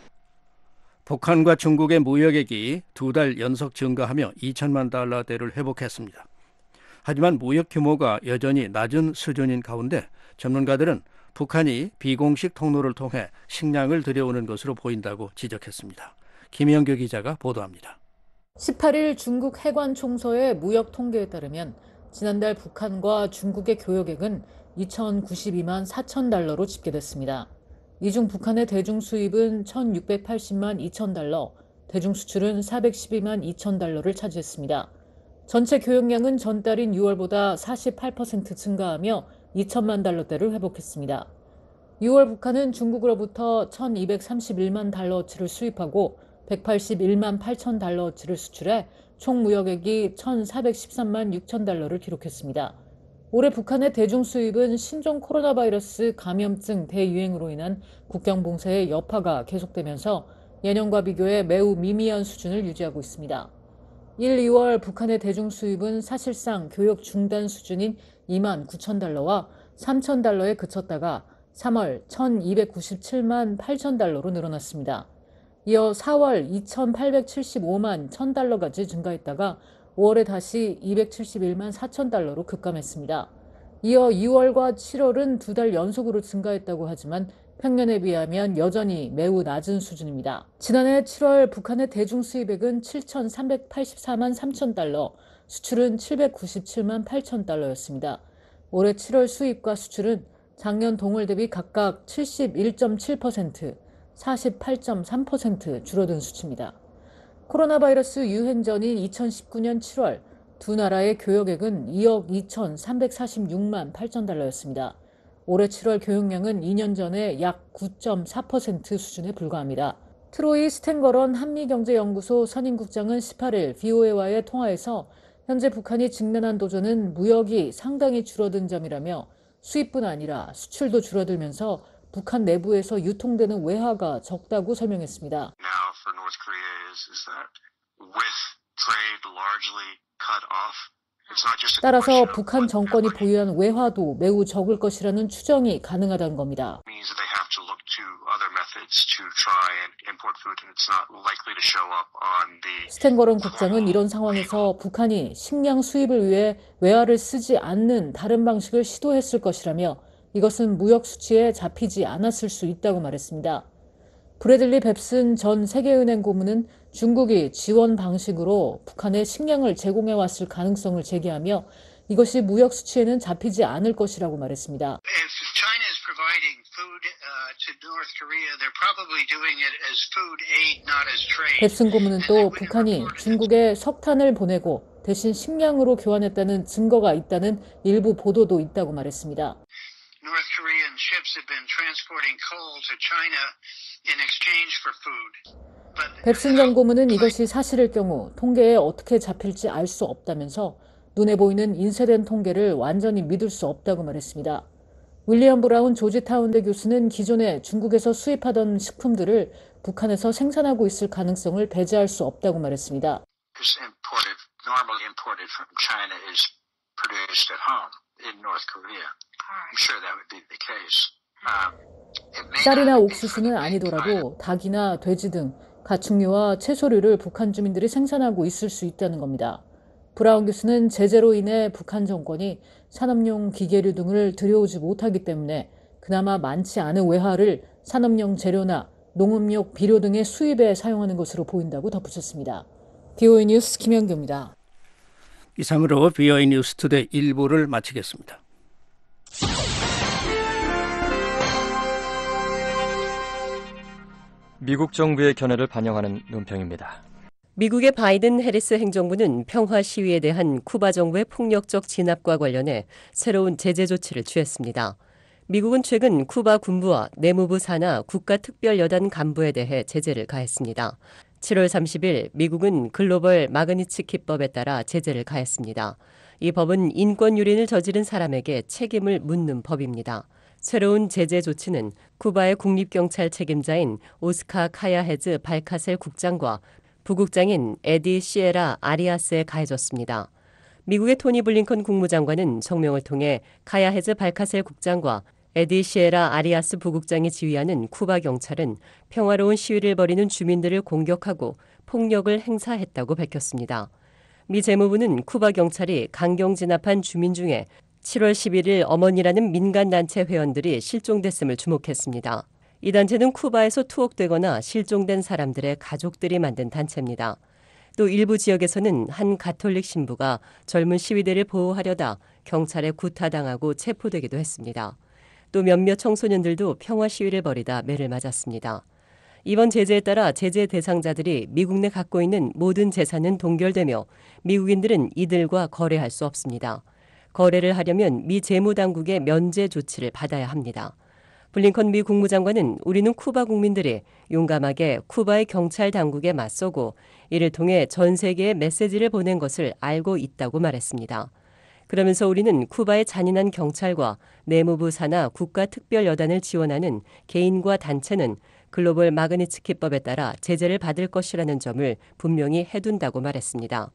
E: 북한과 중국의 무역액이 2달 연속 증가하며 2천만 달러대를 회복했습니다. 하지만 무역 규모가 여전히 낮은 수준인 가운데 전문가들은 북한이 비공식 통로를 통해 식량을 들여오는 것으로 보인다고 지적했습니다. 김영규 기자가 보도합니다.
D: 18일 중국 해관총서의 무역 통계에 따르면 지난달 북한과 중국의 교역액은 2,092만 4천 달러로 집계됐습니다. 이 중 북한의 대중 수입은 1,680만 2천 달러, 대중 수출은 412만 2천 달러를 차지했습니다. 전체 교역량은 전달인 6월보다 48% 증가하며 2천만 달러대를 회복했습니다. 6월 북한은 중국으로부터 1,231만 달러어치를 수입하고 181만 8천 달러어치를 수출해 총 무역액이 1,413만 6천 달러를 기록했습니다. 올해 북한의 대중 수입은 신종 코로나 바이러스 감염증 대유행으로 인한 국경 봉쇄의 여파가 계속되면서 예년과 비교해 매우 미미한 수준을 유지하고 있습니다. 1, 2월 북한의 대중 수입은 사실상 교역 중단 수준인 2만 9천 달러와 3천 달러에 그쳤다가 3월 1,297만 8천 달러로 늘어났습니다. 이어 4월 2,875만 1,000달러까지 증가했다가 5월에 다시 271만 4천 달러로 급감했습니다. 이어 2월과 7월은 2달 연속으로 증가했다고 하지만 평년에 비하면 여전히 매우 낮은 수준입니다. 지난해 7월 북한의 대중 수입액은 7,384만 3천 달러, 수출은 797만 8천 달러였습니다. 올해 7월 수입과 수출은 작년 동월 대비 각각 71.7%, 48.3% 줄어든 수치입니다. 코로나 바이러스 유행 전인 2019년 7월 두 나라의 교역액은 2억 2,346만 8천 달러였습니다. 올해 7월 교역량은 2년 전에 약 9.4% 수준에 불과합니다. 트로이 스탠거런 한미경제연구소 선임국장은 18일 VOA와의 통화에서 현재 북한이 직면한 도전은 무역이 상당히 줄어든 점이라며 수입뿐 아니라 수출도 줄어들면서 북한 내부에서 유통되는 외화가 적다고 설명했습니다.
G: Now for North Korea is that with trade largely cut off, it's not just a
D: 따라서 북한 정권이 보유한 외화도 매우 적을 것이라는 추정이 가능하다는 겁니다.
G: means that they have to look to other methods to try and import food, and it's not likely to show up on the.
D: 스탠거런 국장은 이런 상황에서 북한이 식량 수입을 위해 외화를 쓰지 않는 다른 방식을 시도했을 것이라며 이것은 무역 수치에 잡히지 않았을 수 있다고 말했습니다. 브래들리 뱁슨 전 세계은행 고문은 중국이 지원 방식으로 북한에 식량을 제공해왔을 가능성을 제기하며 이것이 무역 수치에는 잡히지 않을 것이라고 말했습니다.
G: If China is providing food to North Korea, they're probably doing it as food aid, not as trade.
D: 뱁슨 고문은 또 북한이 중국에 석탄을 보내고 대신 식량으로 교환했다는 증거가 있다는 일부 보도도 있다고 말했습니다.
G: North Korean ships have been transporting coal to China in exchange for food.
D: 뱁슨 전 고문은 이것이 사실일 경우 통계에 어떻게 잡힐지 알 수 없다면서 눈에 보이는 인쇄된 통계를 완전히 믿을 수 없다고 말했습니다. 윌리엄 브라운 조지타운대 교수는 기존에 중국에서 수입하던 식품들을 북한에서 생산하고 있을 가능성을 배제할 수 없다고 말했습니다.
G: Normally imported from China is produced at home in North Korea. I'm sure that would be the case.
D: 쌀이나 옥수수는 아니더라도 닭이나 돼지 등 가축류와 채소류를 북한 주민들이 생산하고 있을 수 있다는 겁니다. 브라운 교수는 제재로 인해 북한 정권이 산업용 기계류 등을 들여오지 못하기 때문에 그나마 많지 않은 외화를 산업용 재료나 농업용 비료 등의 수입에 사용하는 것으로 보인다고 덧붙였습니다. VOA 뉴스 김현규입니다.
E: 이상으로 VOA 뉴스 투데이 1부를 마치겠습니다.
J: 미국 정부의 견해를 반영하는 논평입니다.
K: 미국의 바이든 해리스 행정부는 평화 시위에 대한 쿠바 정부의 폭력적 진압과 관련해 새로운 제재 조치를 취했습니다. 미국은 최근 쿠바 군부와 내무부 산하 국가특별여단 간부에 대해 제재를 가했습니다. 7월 30일 미국은 글로벌 마그니츠키법에 따라 제재를 가했습니다. 이 법은 인권 유린을 저지른 사람에게 책임을 묻는 법입니다. 새로운 제재 조치는 쿠바의 국립경찰 책임자인 오스카 카야헤즈 발카셀 국장과 부국장인 에디 시에라 아리아스에 가해졌습니다. 미국의 토니 블링컨 국무장관은 성명을 통해 카야헤즈 발카셀 국장과 에디 시에라 아리아스 부국장이 지휘하는 쿠바 경찰은 평화로운 시위를 벌이는 주민들을 공격하고 폭력을 행사했다고 밝혔습니다. 미 재무부는 쿠바 경찰이 강경 진압한 주민 중에 7월 11일 어머니라는 민간단체 회원들이 실종됐음을 주목했습니다. 이 단체는 쿠바에서 투옥되거나 실종된 사람들의 가족들이 만든 단체입니다. 또 일부 지역에서는 한 가톨릭 신부가 젊은 시위대를 보호하려다 경찰에 구타당하고 체포되기도 했습니다. 또 몇몇 청소년들도 평화 시위를 벌이다 매를 맞았습니다. 이번 제재에 따라 제재 대상자들이 미국 내 갖고 있는 모든 재산은 동결되며 미국인들은 이들과 거래할 수 없습니다. 거래를 하려면 미 재무당국의 면제 조치를 받아야 합니다. 블링컨 미 국무장관은 우리는 쿠바 국민들이 용감하게 쿠바의 경찰 당국에 맞서고 이를 통해 전 세계에 메시지를 보낸 것을 알고 있다고 말했습니다. 그러면서 우리는 쿠바의 잔인한 경찰과 내무부 산하 국가특별여단을 지원하는 개인과 단체는 글로벌 마그니츠키법에 따라 제재를 받을 것이라는 점을 분명히 해둔다고 말했습니다.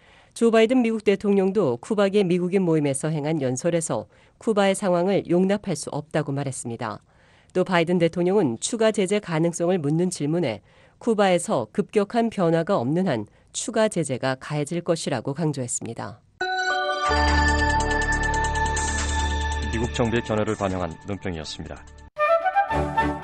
K: 조 바이든 미국 대통령도 쿠바계 미국인 모임에서 행한 연설에서 쿠바의 상황을 용납할 수 없다고 말했습니다. 또 바이든 대통령은 추가 제재 가능성을 묻는 질문에 쿠바에서 급격한 변화가 없는 한 추가 제재가 가해질 것이라고 강조했습니다.
J: 미국 정부의 견해를 반영한 논평이었습니다.